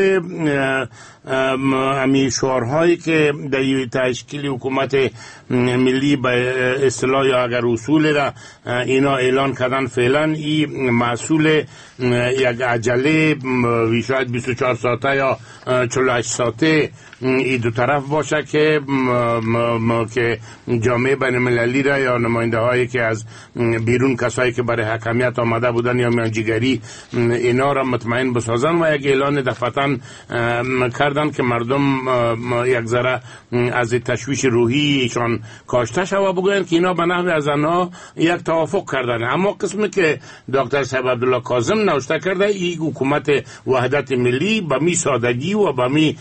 امی شعارهایی که در تشکیل حکومت ملی به اصطلاح یا اگر اصول را اینا اعلان کردن فعلا این محصول یک عجله شاید بیست و چهار ساعته یا چهل و هشت ساعته این دو طرف باشه که ما که جامعه بین المللی را یا نماینده هایی که از بیرون کسایی که برای حکمیت آمده بودن یا میانجیگری اینا را مطمئن بسازن و یک اعلان دفعتاً کردن که مردم یک ذره از تشویش روحی ایشان کاشته شود و بگوین که اینا به نحو از آنها یک توافق کردن. اما قسمی که دکتر صاحب عبدالله کاظم نوشته کرده این حکومت وحدت ملی به می سادگی و به می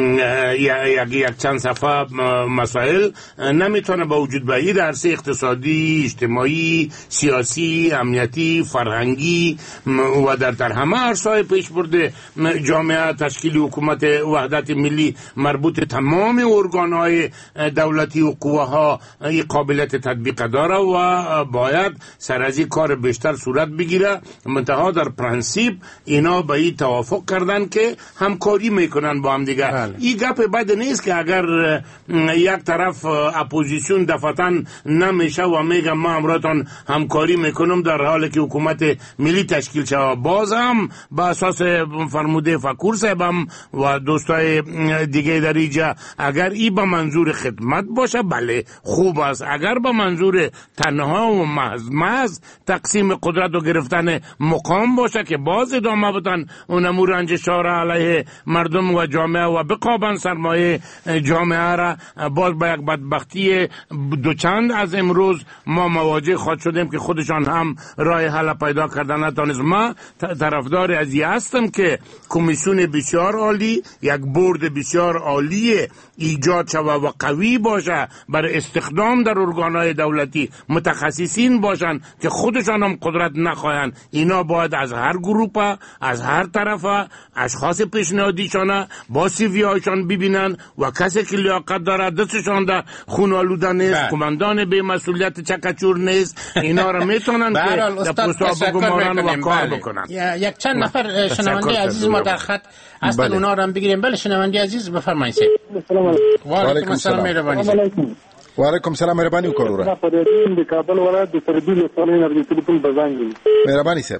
یک یک چند صفحه مسائل نمیتونه با وجود به این عرصه اقتصادی، اجتماعی، سیاسی، امنیتی، فرهنگی و در در همه عرصه‌های پیش برده جامعه تشکیل حکومت وحدت ملی مربوط تمام ارگان‌های دولتی و قوه‌ها این قابلیت تطبیق داره و باید سر از این کار بیشتر صورت بگیره. منتها در پرنسیپ اینا به این توافق کردن که همکاری میکنن با هم دیگه. این گپ بد نیست که اگر یک طرف اپوزیسیون دفعتاً نمیشه و میگه ما امراتون همکاری میکنم در حالی که حکومت ملی تشکیل شود. باز هم با اساس فرموده فکور صاحبم و دوستای دیگه در اینجا اگر این با منظور خدمت باشه بله خوب است، اگر با منظور تنها و محض محض تقسیم قدرت و گرفتن مقام باشه که باز ادامه بدن اونمو رنجشار علیه مردم و جامعه و بقابن سرمایه جامعه را، باز با یک بدبختی دوچند از امروز ما مواجه خواهد شدیم که خودشان هم راه حل پیدا کردن نتانست. ما طرفدار از این هستم که کمیسیون بسیار عالی، یک بورد بسیار عالی ایجاد شود و قوی باشه برای استخدام در ارگانهای دولتی، متخصصین باشن که خودشان هم قدرت نخواهند. اینا باید از هر گروه، از هر طرف اشخاص پیشنهادیشان با سیوی هایشان ببینن و کسی که لیاقت داره دستشان در خون آلوده نیست، کماندان بی مسئولیت چکچور نیست، اینا را میتونن که در پستا بگمارن و کار بکنن. یک چند نفر شنونده عزیز ما در خط هستن، اونا را هم بگیریم. بله شنونده عزیز بفرمایید. و علیکم السلام مهربانی. و علیکم السلام مهربانی وکړو. د کابل ولایت د تربیل سالین د ټلیفون بزنګ. مهربانی صاحب.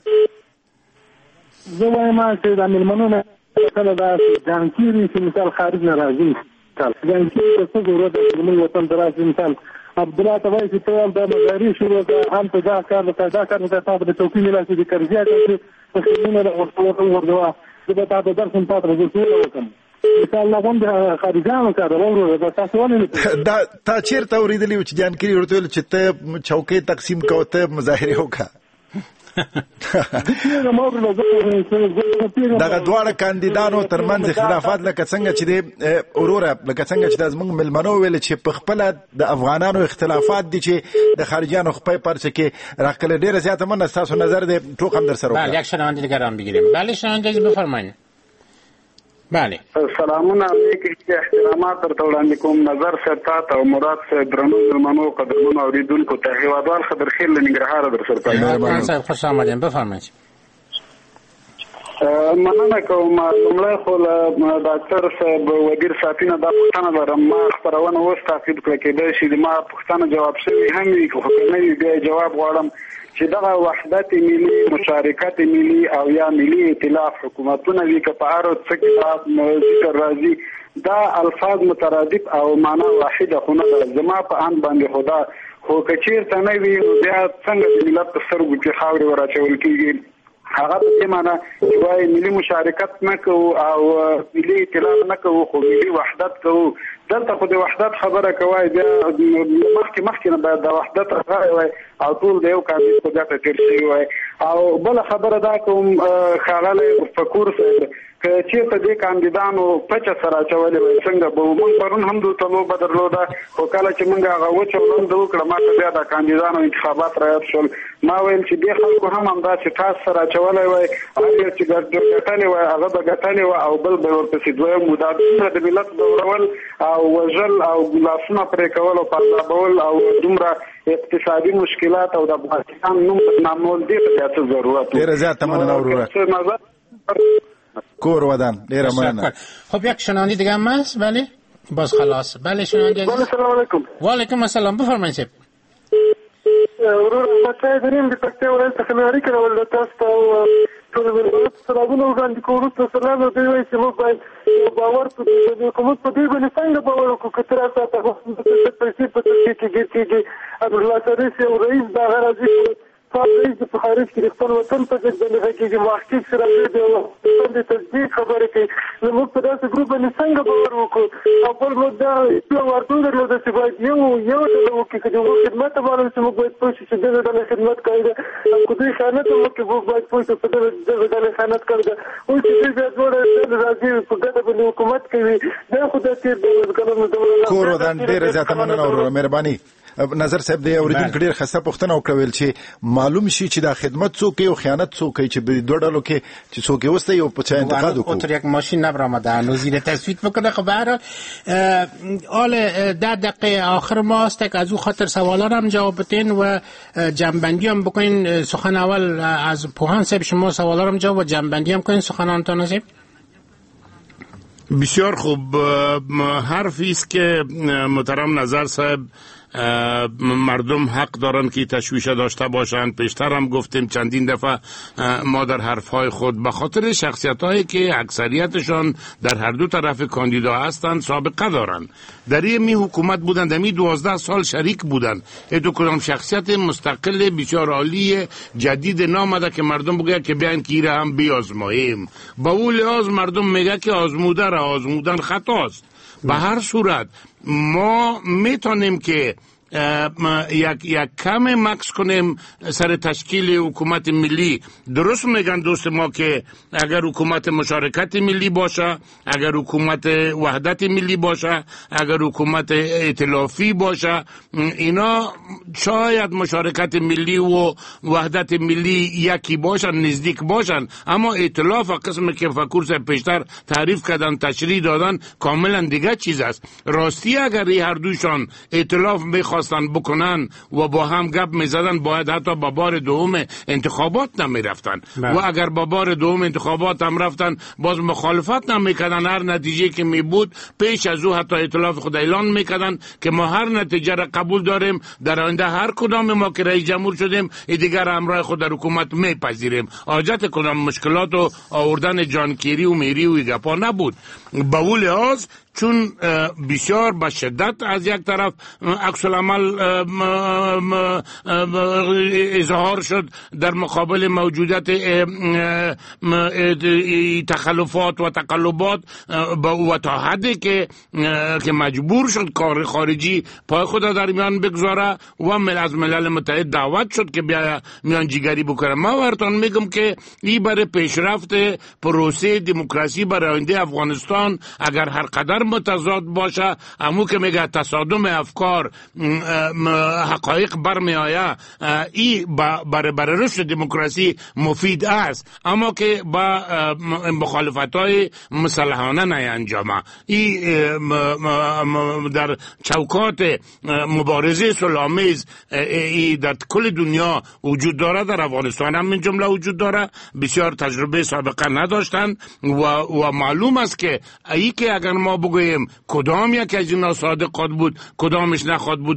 زه وایم چې د ملمنونو کله دا ځانګړي چې مثال خارج نه راځي. ځانګړي څه ضرورت د موږ وطن درازي مثال عبدالله توای چې ټول د مزاري شروع ده هم ته دا کار د پیدا کړو ته تاسو د توکي ملاسي د کرزیا کې په خلینو د ورته ورغوا د تاسو د درس په تاسو وکم مثال لا غوند خارجانو کار ورو د تاسو ولې دا تا چیرته اوریدلی چې جانکری ورته چې ته چوکۍ تقسیم کوته مظاهره وکړه دغه دواړه کاندیدانو ترمنځ اختلافات لکه څنګه چې د اوروره لکه څنګه چې د زموږ ملمنو ویل چې په خپل د افغانانو اختلافات دي چې د خارجيانو خپې پرڅ کې راکله ډیره زیاته من تاسو نظر دې ټوکم در سره وکړه. بله یک شنونده دیگر هم بگیریم. بله شنونده بفرمایید. بله سلامونه علیکم، احترامات درته وړاندې کوم. نظر صاحب ته او مراد صاحب درنو مېلمنو قدرمنو اوریدونکو ته هیوادوال خبرخیل له ننګرهاره در سره پیدا صاحب خوش آمدین. بفرمایئ. مننه کوم. لومړی خو له ډاکټر صاحب وزیر صافي نه دا پوښتنه لرم. ما خپرونه اوس تعقیب کړه، کېدای شي د ما پوښتنه جواب شوي هم وي، خو که نه وي بیا جواب غواړم چې دغه وحدت ملي، مشارکت ملي او یا ملي ائتلاف حکومتونه وي که په هر څه کې ذکر راځي دا الفاظ مترادف او معنا واحده خو نه ده. زما په اند باندې خو دا خو که چیرته نه وي نو بیا څنګه د ملت په سترګو کې خاورې وراچول کېږي. هغه په دې معنی چې وایي ملي مشارکت نه کوو او ملي ائتلاف نه کوو خو ملي وحدت کوو. دلته خو د وحدت خبره کوي بیا مخکې مخکې نه باید د وحدت راغلی وای او ټول د یو کاندید په ګټه تېر شوي وای. او بله خبره دا کوم ښاغلی فکور صاحب که چېرته دې کاندیدانو پچه سره اچولې وای څنګه به وو. موږ پرون هم دلته لوبه درلوده خو کله چې موږ هغه وچه وړاندې وکړه ما ته بیا د کاندیدانو انتخابات رایاد شول. ما ویل چې دې خلکو هم همداسې ټاس سره اچولی وای هر یو چې ګټلې وای هغه به ګټلې وه او بل به ورپسې دویم وو. دا دومره د ملت ځورول او وژل او ګلاسونه پرې کول او پردابول او دومره اقتصادي مشکلات او د افغانستان نوم بدنامول دې ته بیا څه ضرورت و. ډېره زیاته مننه وروره کور ودان. ډېره مننه. خب یک شنوندی دیگه هم هست. بله باز خلاص. بله شنوندی عزیز. بله سلام علیکم. و علیکم السلام. بفرمایید صاحب. ورور ماته دریم د پښتو ولایت څخه مې اړیکه راوړل تاسو ته ټول ولایت سلامونه وړاندې کوم. تاسو سلام دی وایي چې موږ باید باور په دې کوم په دې باندې څنګه باور وکړو چې تر اوسه تاسو په پیسې په ترکیه کې ګرځي ابو الله شریف او رئیس دا غراځي رئیس په خارج کې خپل وطن ته ځل کې محقق سره دې د تصدیق خبرې کوي. نو موږ په داسې ګروپ باندې څنګه باور وکړو او بل مدعا یو ورته درلوده چې باید یو یو ډله وکړي چې موږ خدمت باندې چې موږ باید پوه شو چې دغه ډله خدمت کوي او که دوی خیانت وکړي موږ باید پوه شو چې دغه ډله خیانت کوي. اوس چې دوی بیا دواړه راځي په ګډه باندې حکومت کوي دا خو د تېر دولتګانو ډول کور ودان. ډېره زیاته مننه وروره مهرباني. نظر صاحب د اوریدونکو ډېر خسته پوښتنه وکړه چې معلوم شي چې دا خدمت څوک کوي او خیانت څوک کوي چې په دوه ډلو کې چې څوک یې وسته یو په چا انتقاد وکړي. اونطور یک ماشین نبرآمده هنوز زیر تصویت بکنه. خب به هر حال حال ده دقیقه آخر ماست که از او خاطر سوالا رو هم جواب بدین و جنبندی هم بکنین. سخن اول از پوهان صاحب شما سوالا رو هم جواب و جنبندی هم کنین سخنانتان صاحب. بسیار خوب. حرفی است که محترم نظر صاحب مردم حق دارن که تشویش داشته باشند. پیشتر هم گفتیم چندین دفعه ما در حرفهای خود به خاطر شخصیت هایی که اکثریتشان در هر دو طرف کاندیدا هستند سابقه دارند. در این می حکومت بودند، در می دوازده سال شریک بودند. این دو کدام شخصیت مستقل بسیار عالی جدید نامده که مردم بگه که بیاین که ایره هم بیازماییم. با اون لحاظ مردم میگه که آزموده را آزمودن خطاست. به هر صورت ما میتونیم که یک یک کم مکس کنیم سر تشکیل حکومت ملی. درست میگن دوست ما که اگر حکومت مشارکت ملی باشه، اگر حکومت وحدت ملی باشه، اگر حکومت ائتلافی باشه، اینا شاید مشارکت ملی و وحدت ملی یکی باشن، نزدیک باشن، اما ائتلاف قسمی که فکور صاحب پیشتر تعریف کردن تشریح دادن کاملا دیگه چیز است. راستی اگر هر دوشان ائتلاف میخواستن بکنن و با هم گپ میزدن باید حتی با بار دوم انتخابات نمیرفتن و اگر با بار دوم انتخابات هم رفتن باز مخالفت نمیکردن. هر نتیجه که می بود پیش از او حتی ائتلاف خود اعلان میکردن که ما هر نتیجه را قبول داریم، در آینده هر کدام ما که رئیس جمهور شدیم این دیگر همراه خود در حکومت میپذیریم. حاجت کدام مشکلات و آوردن جانکیری و میری و گپا نبود. با اون لحاظ چون بسیار به شدت از یک طرف عکس العمل اظهار شد در مقابل موجودیت تخلفات و تقلبات و تا حدی که که مجبور شد کار خارجی پای خود در میان بگذاره و از ملل متحد دعوت شد که بیا میان جیگری بکنه. ما ورتان میگم که این برای پیشرفت پروسه دموکراسی برای آینده افغانستان اگر هر قدر متضاد باشه، امو که میگه تصادم افکار حقایق برمی آید، ای برای برای رشد دموکراسی مفید است، اما که با مخالفت های مسلحانه نینجامه. ای در چوکات مبارزه صلح‌آمیز ای در کل دنیا وجود داره، در افغانستان هم این جمله وجود داره. بسیار تجربه سابقه نداشتند و, و معلوم است که ای که اگر ما بگوییم کدام یک از اینا صادقات بود کدامش نخواد بود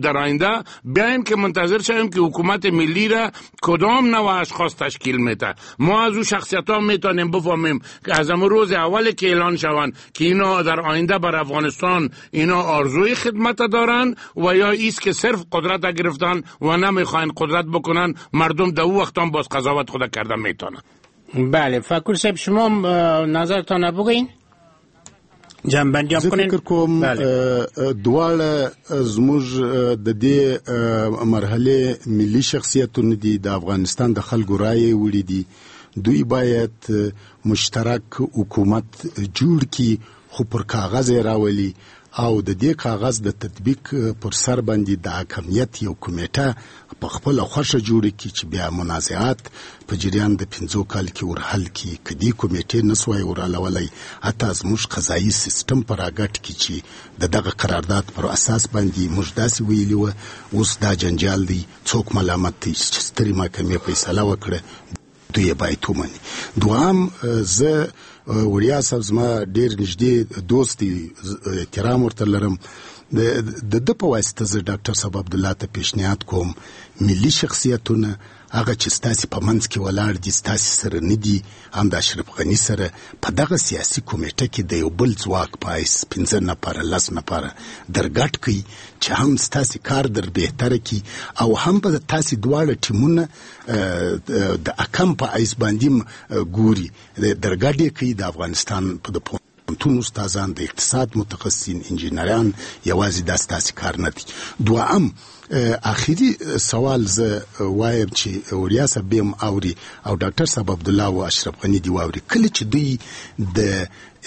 در آینده بیاین که منتظر شویم که حکومت ملی را کدام نوع اشخاص تشکیل میده. ما از اون شخصیت ها میتونیم بفهمیم که از همون روز اولی که اعلان شوند که اینا در آینده بر افغانستان اینا آرزوی خدمت دارن و یا ایست که صرف قدرت گرفتن و نمیخواین قدرت بکنن، مردم در او وقت هم باز قضاوت خود کرده میتونن. بله فکر صاحب شما نظرتان بگوین جنبندی هم کنین. زه فکر کوم دواړه زموږ د دې مرحله ملي شخصیتونه دي، د افغانستان د خلکو رایې وړي دي، دوی باید مشترک حکومت جوړ کی خو پر کاغذ راولي او د دې کاغذ د تطبیق پر سر باندې د حاکمیت یو کمیټه په خپل خوښه جوړ کی چې بیا منازعات په جریان د پنځو کال کې ورحل کی. کدی کمیټه نسوای ورالولای حتی زموږ قضایي سیستم پر اگټ کی چې د دغه قرارداد پر اساس باندې موږ داسې ویلی و اوس دا جنجال دی، څوک ملامت دی چې ستري محکمې فیصله وکړه، دوی باید ومني. دوام زه وړیا صاحب زما ډیر نږدې دوست دی، احترام ورته لرم، د د په واسطه زه ډاکټر صاحب عبدالله ته پیشنهاد کوم ملي شخصیتونه هغه چې ستاسې په منځ کې ولاړ دي، ستاسې سره نه دي، هم د اشرف غني سره په دغه سیاسي کمیټه کې د یو بل ځواک په حیث پنځه نفره لس نفره درګډ کړي چې هم ستاسې کار در بهتره کړي او هم به تاسې دواړه ټیمونه د اکم په حیث باندې ګوري، درګډ یې کړي د افغانستان په د پوهنتون استادان، د اقتصاد متخصصین، انجینران، یوازې دا ستاسې کار نه دی. دوام آخري سوال زه وایم چې وړیا صاحب هم اوري او ډاکټر صاحب عبدالله او اشرف غني دی واوري، کله چې دوی د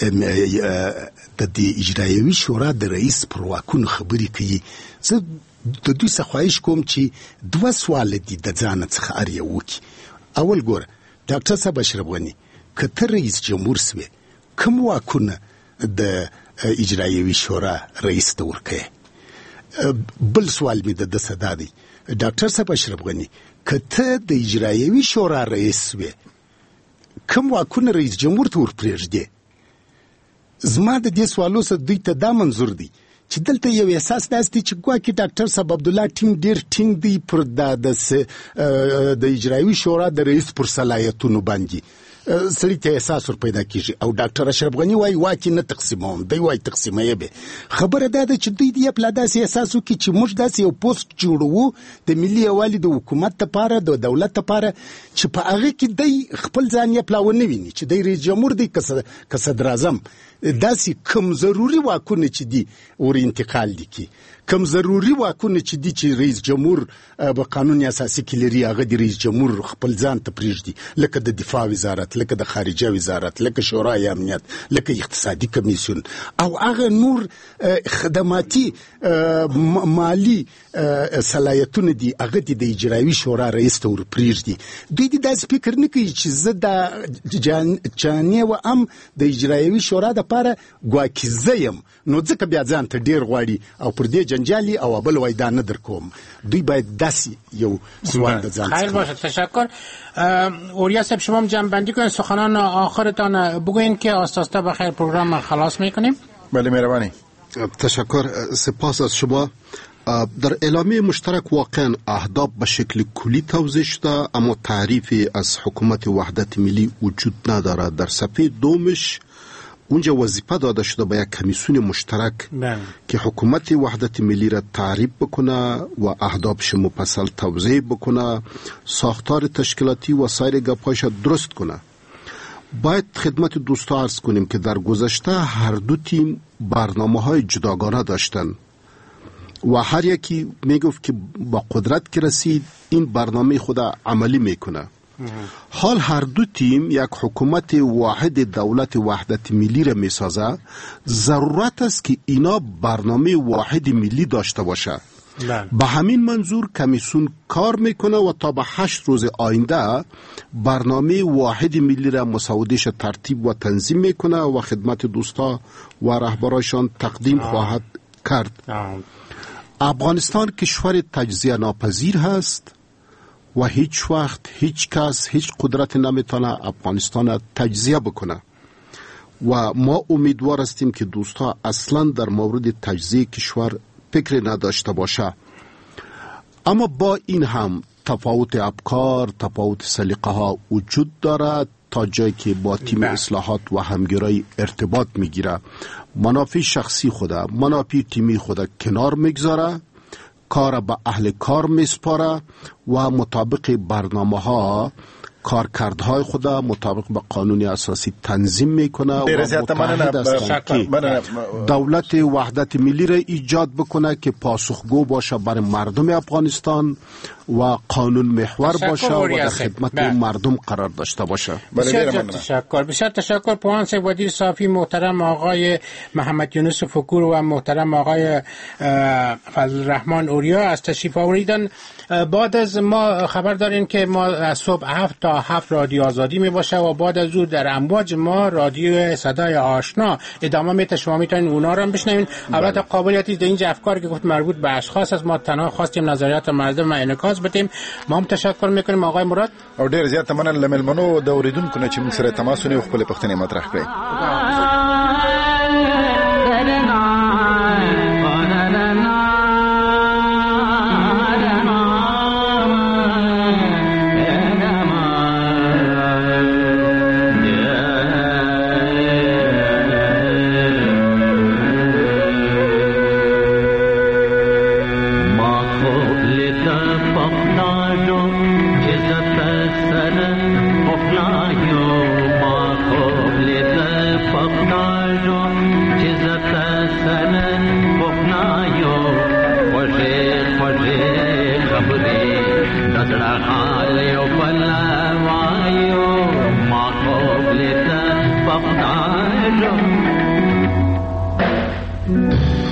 د دې اجرایوي شورا د رئیس پر واکونو خبرې کوي، زه د دوی څخه خواهش کوم چې دوه سوال دي د ځان څخه ار یو وکړي. اول ګوره ډاکټر صاحب اشرف غني که ته رئیس جمهور سوې کوم واکونه د اجرایوي شورا رئیس ته ورکوې؟ بل سوال می د د صدا دی ډاکټر صاحب اشرف غني که ته د اجرایوي شورا رئیس وې کوم واکونه رئیس جمهور ته ورپرېږدې؟ زما د دې سوالو سره دوی ته دا منظور دی چې دلته یو احساس داسې دی چې ګواکې ډاکټر صاحب عبدالله ټینګ ډېر ټینګ دی پر د اجرایوي شورا د رئیس پر صلاحیتونو باندې، سړي ته احساس ور پیدا کیږي. او ډاکټر اشرف غني وايي واکې نه تقسیموم، دی وايي تقسیموي به. خبره دا ده چې دوی دې په داسې احساس وکړي چې موږ داسې یو پوسټ جوړوو د ملي یووالي د حکومت لپاره، د دولت لپاره، چې په هغه کې دی خپل ځان یې پلاونه ویني چې دی رئیس جمهور دی که صدر اعظم، داسې کم ضروري واکونه چې دي ور انتقال دي کی، کم ضروري واکونه چې دي چې رئیس جمهور په قانون اساسي کې لري هغه د رئیس جمهور خپل ځان ته پرېږدي، لکه د دفاع وزارت، لکه د خارجه وزارت، لکه شورای امنیت، لکه اقتصادي کمیسیون او هغه نور خدماتي مالی صلاحیتونه دي هغه د اجرایوي شورا رئیس ته ور پرېږدي. دوی دې داسې فکر نه کوي چې زه د جانې و ام د اجرایوي شورا د لپاره ګواکې زه یم نو ځکه بیا ځان ته ډېر غواړي او پر دې جنجالي او بل وای دا نه در کوم. دوی باید داسې یو سوال د ځان خیر باشه. تشکر. اوریا صاحب شما هم جمع‌بندی کنید، سخنان آخرتان بگوین که آستاسته بخیر پروگرام خلاص میکنیم. بله مهربانی. تشکر. سپاس از شما. در اعلامیه مشترک واقعا اهداف به شکل کلی توضیح شده، اما تعریفی از حکومت وحدت ملی وجود ندارد. در صفحه دومش اونجا وظیفه داده شده به یک کمیسیون مشترک بله. که حکومت وحدت ملی را تعریف بکنه و اهدافش مفصل توضیح بکنه، ساختار تشکیلاتی و سایر گپایش درست کنه. باید خدمت دوستا عرض کنیم که در گذشته هر دو تیم برنامه های جداگانه داشتن و هر یکی میگفت که با قدرت که رسید این برنامه خود عملی میکنه. حال هر دو تیم یک حکومت واحد دولت وحدت ملی را میسازه. ضرورت است که اینا برنامه واحد ملی داشته باشه. به همین منظور کمیسیون کار میکنه و تا به هشت روز آینده برنامه واحد ملی را مسودش ترتیب و تنظیم میکنه و خدمت دوستا و رهبرایشان تقدیم آه. خواهد کرد. آه. افغانستان کشور تجزیه ناپذیر هست و هیچ وقت هیچ کس هیچ قدرت نمیتونه افغانستان تجزیه بکنه و ما امیدوار هستیم که دوستا اصلا در مورد تجزیه کشور فکر نداشته باشه. اما با این هم تفاوت افکار، تفاوت سلیقه ها وجود دارد تا جایی که با تیم اصلاحات و همگرایی ارتباط میگیره، منافع شخصی خوده، منافع تیمی خوده کنار میگذاره، کار به اهل کار میسپاره و مطابق برنامه ها کارکردهای خود مطابق به قانون اساسی تنظیم میکنه و متحد است که دولت وحدت ملی را ایجاد بکنه که پاسخگو باشه برای مردم افغانستان و قانون محور باشه و در خدمت مردم قرار داشته باشه. بسیار تشکر. بسیار تشکر پوان صاحب وزیر صافی محترم آقای محمد یونس فکور و محترم آقای فضل الرحمن اوریا از تشریف آوریدن. بعد از ما خبر دارین که ما از صبح هفت تا هفت رادیو آزادی می باشه و بعد از اون در امواج ما رادیو صدای آشنا ادامه میده، شما میتونین اونا رو هم بشنوین. البته قابلیتی در اینجا افکار که گفت مربوط به اشخاص از ما تنها خواستیم نظریات مردم و انعکاس بدیم. ما هم تشکر میکنیم آقای مراد او ډیر زیات مننه لملمنو د اوریدونکو نه چې موږ سره تماس ونیو خپل پوښتنې مطرح کړې. Thank you.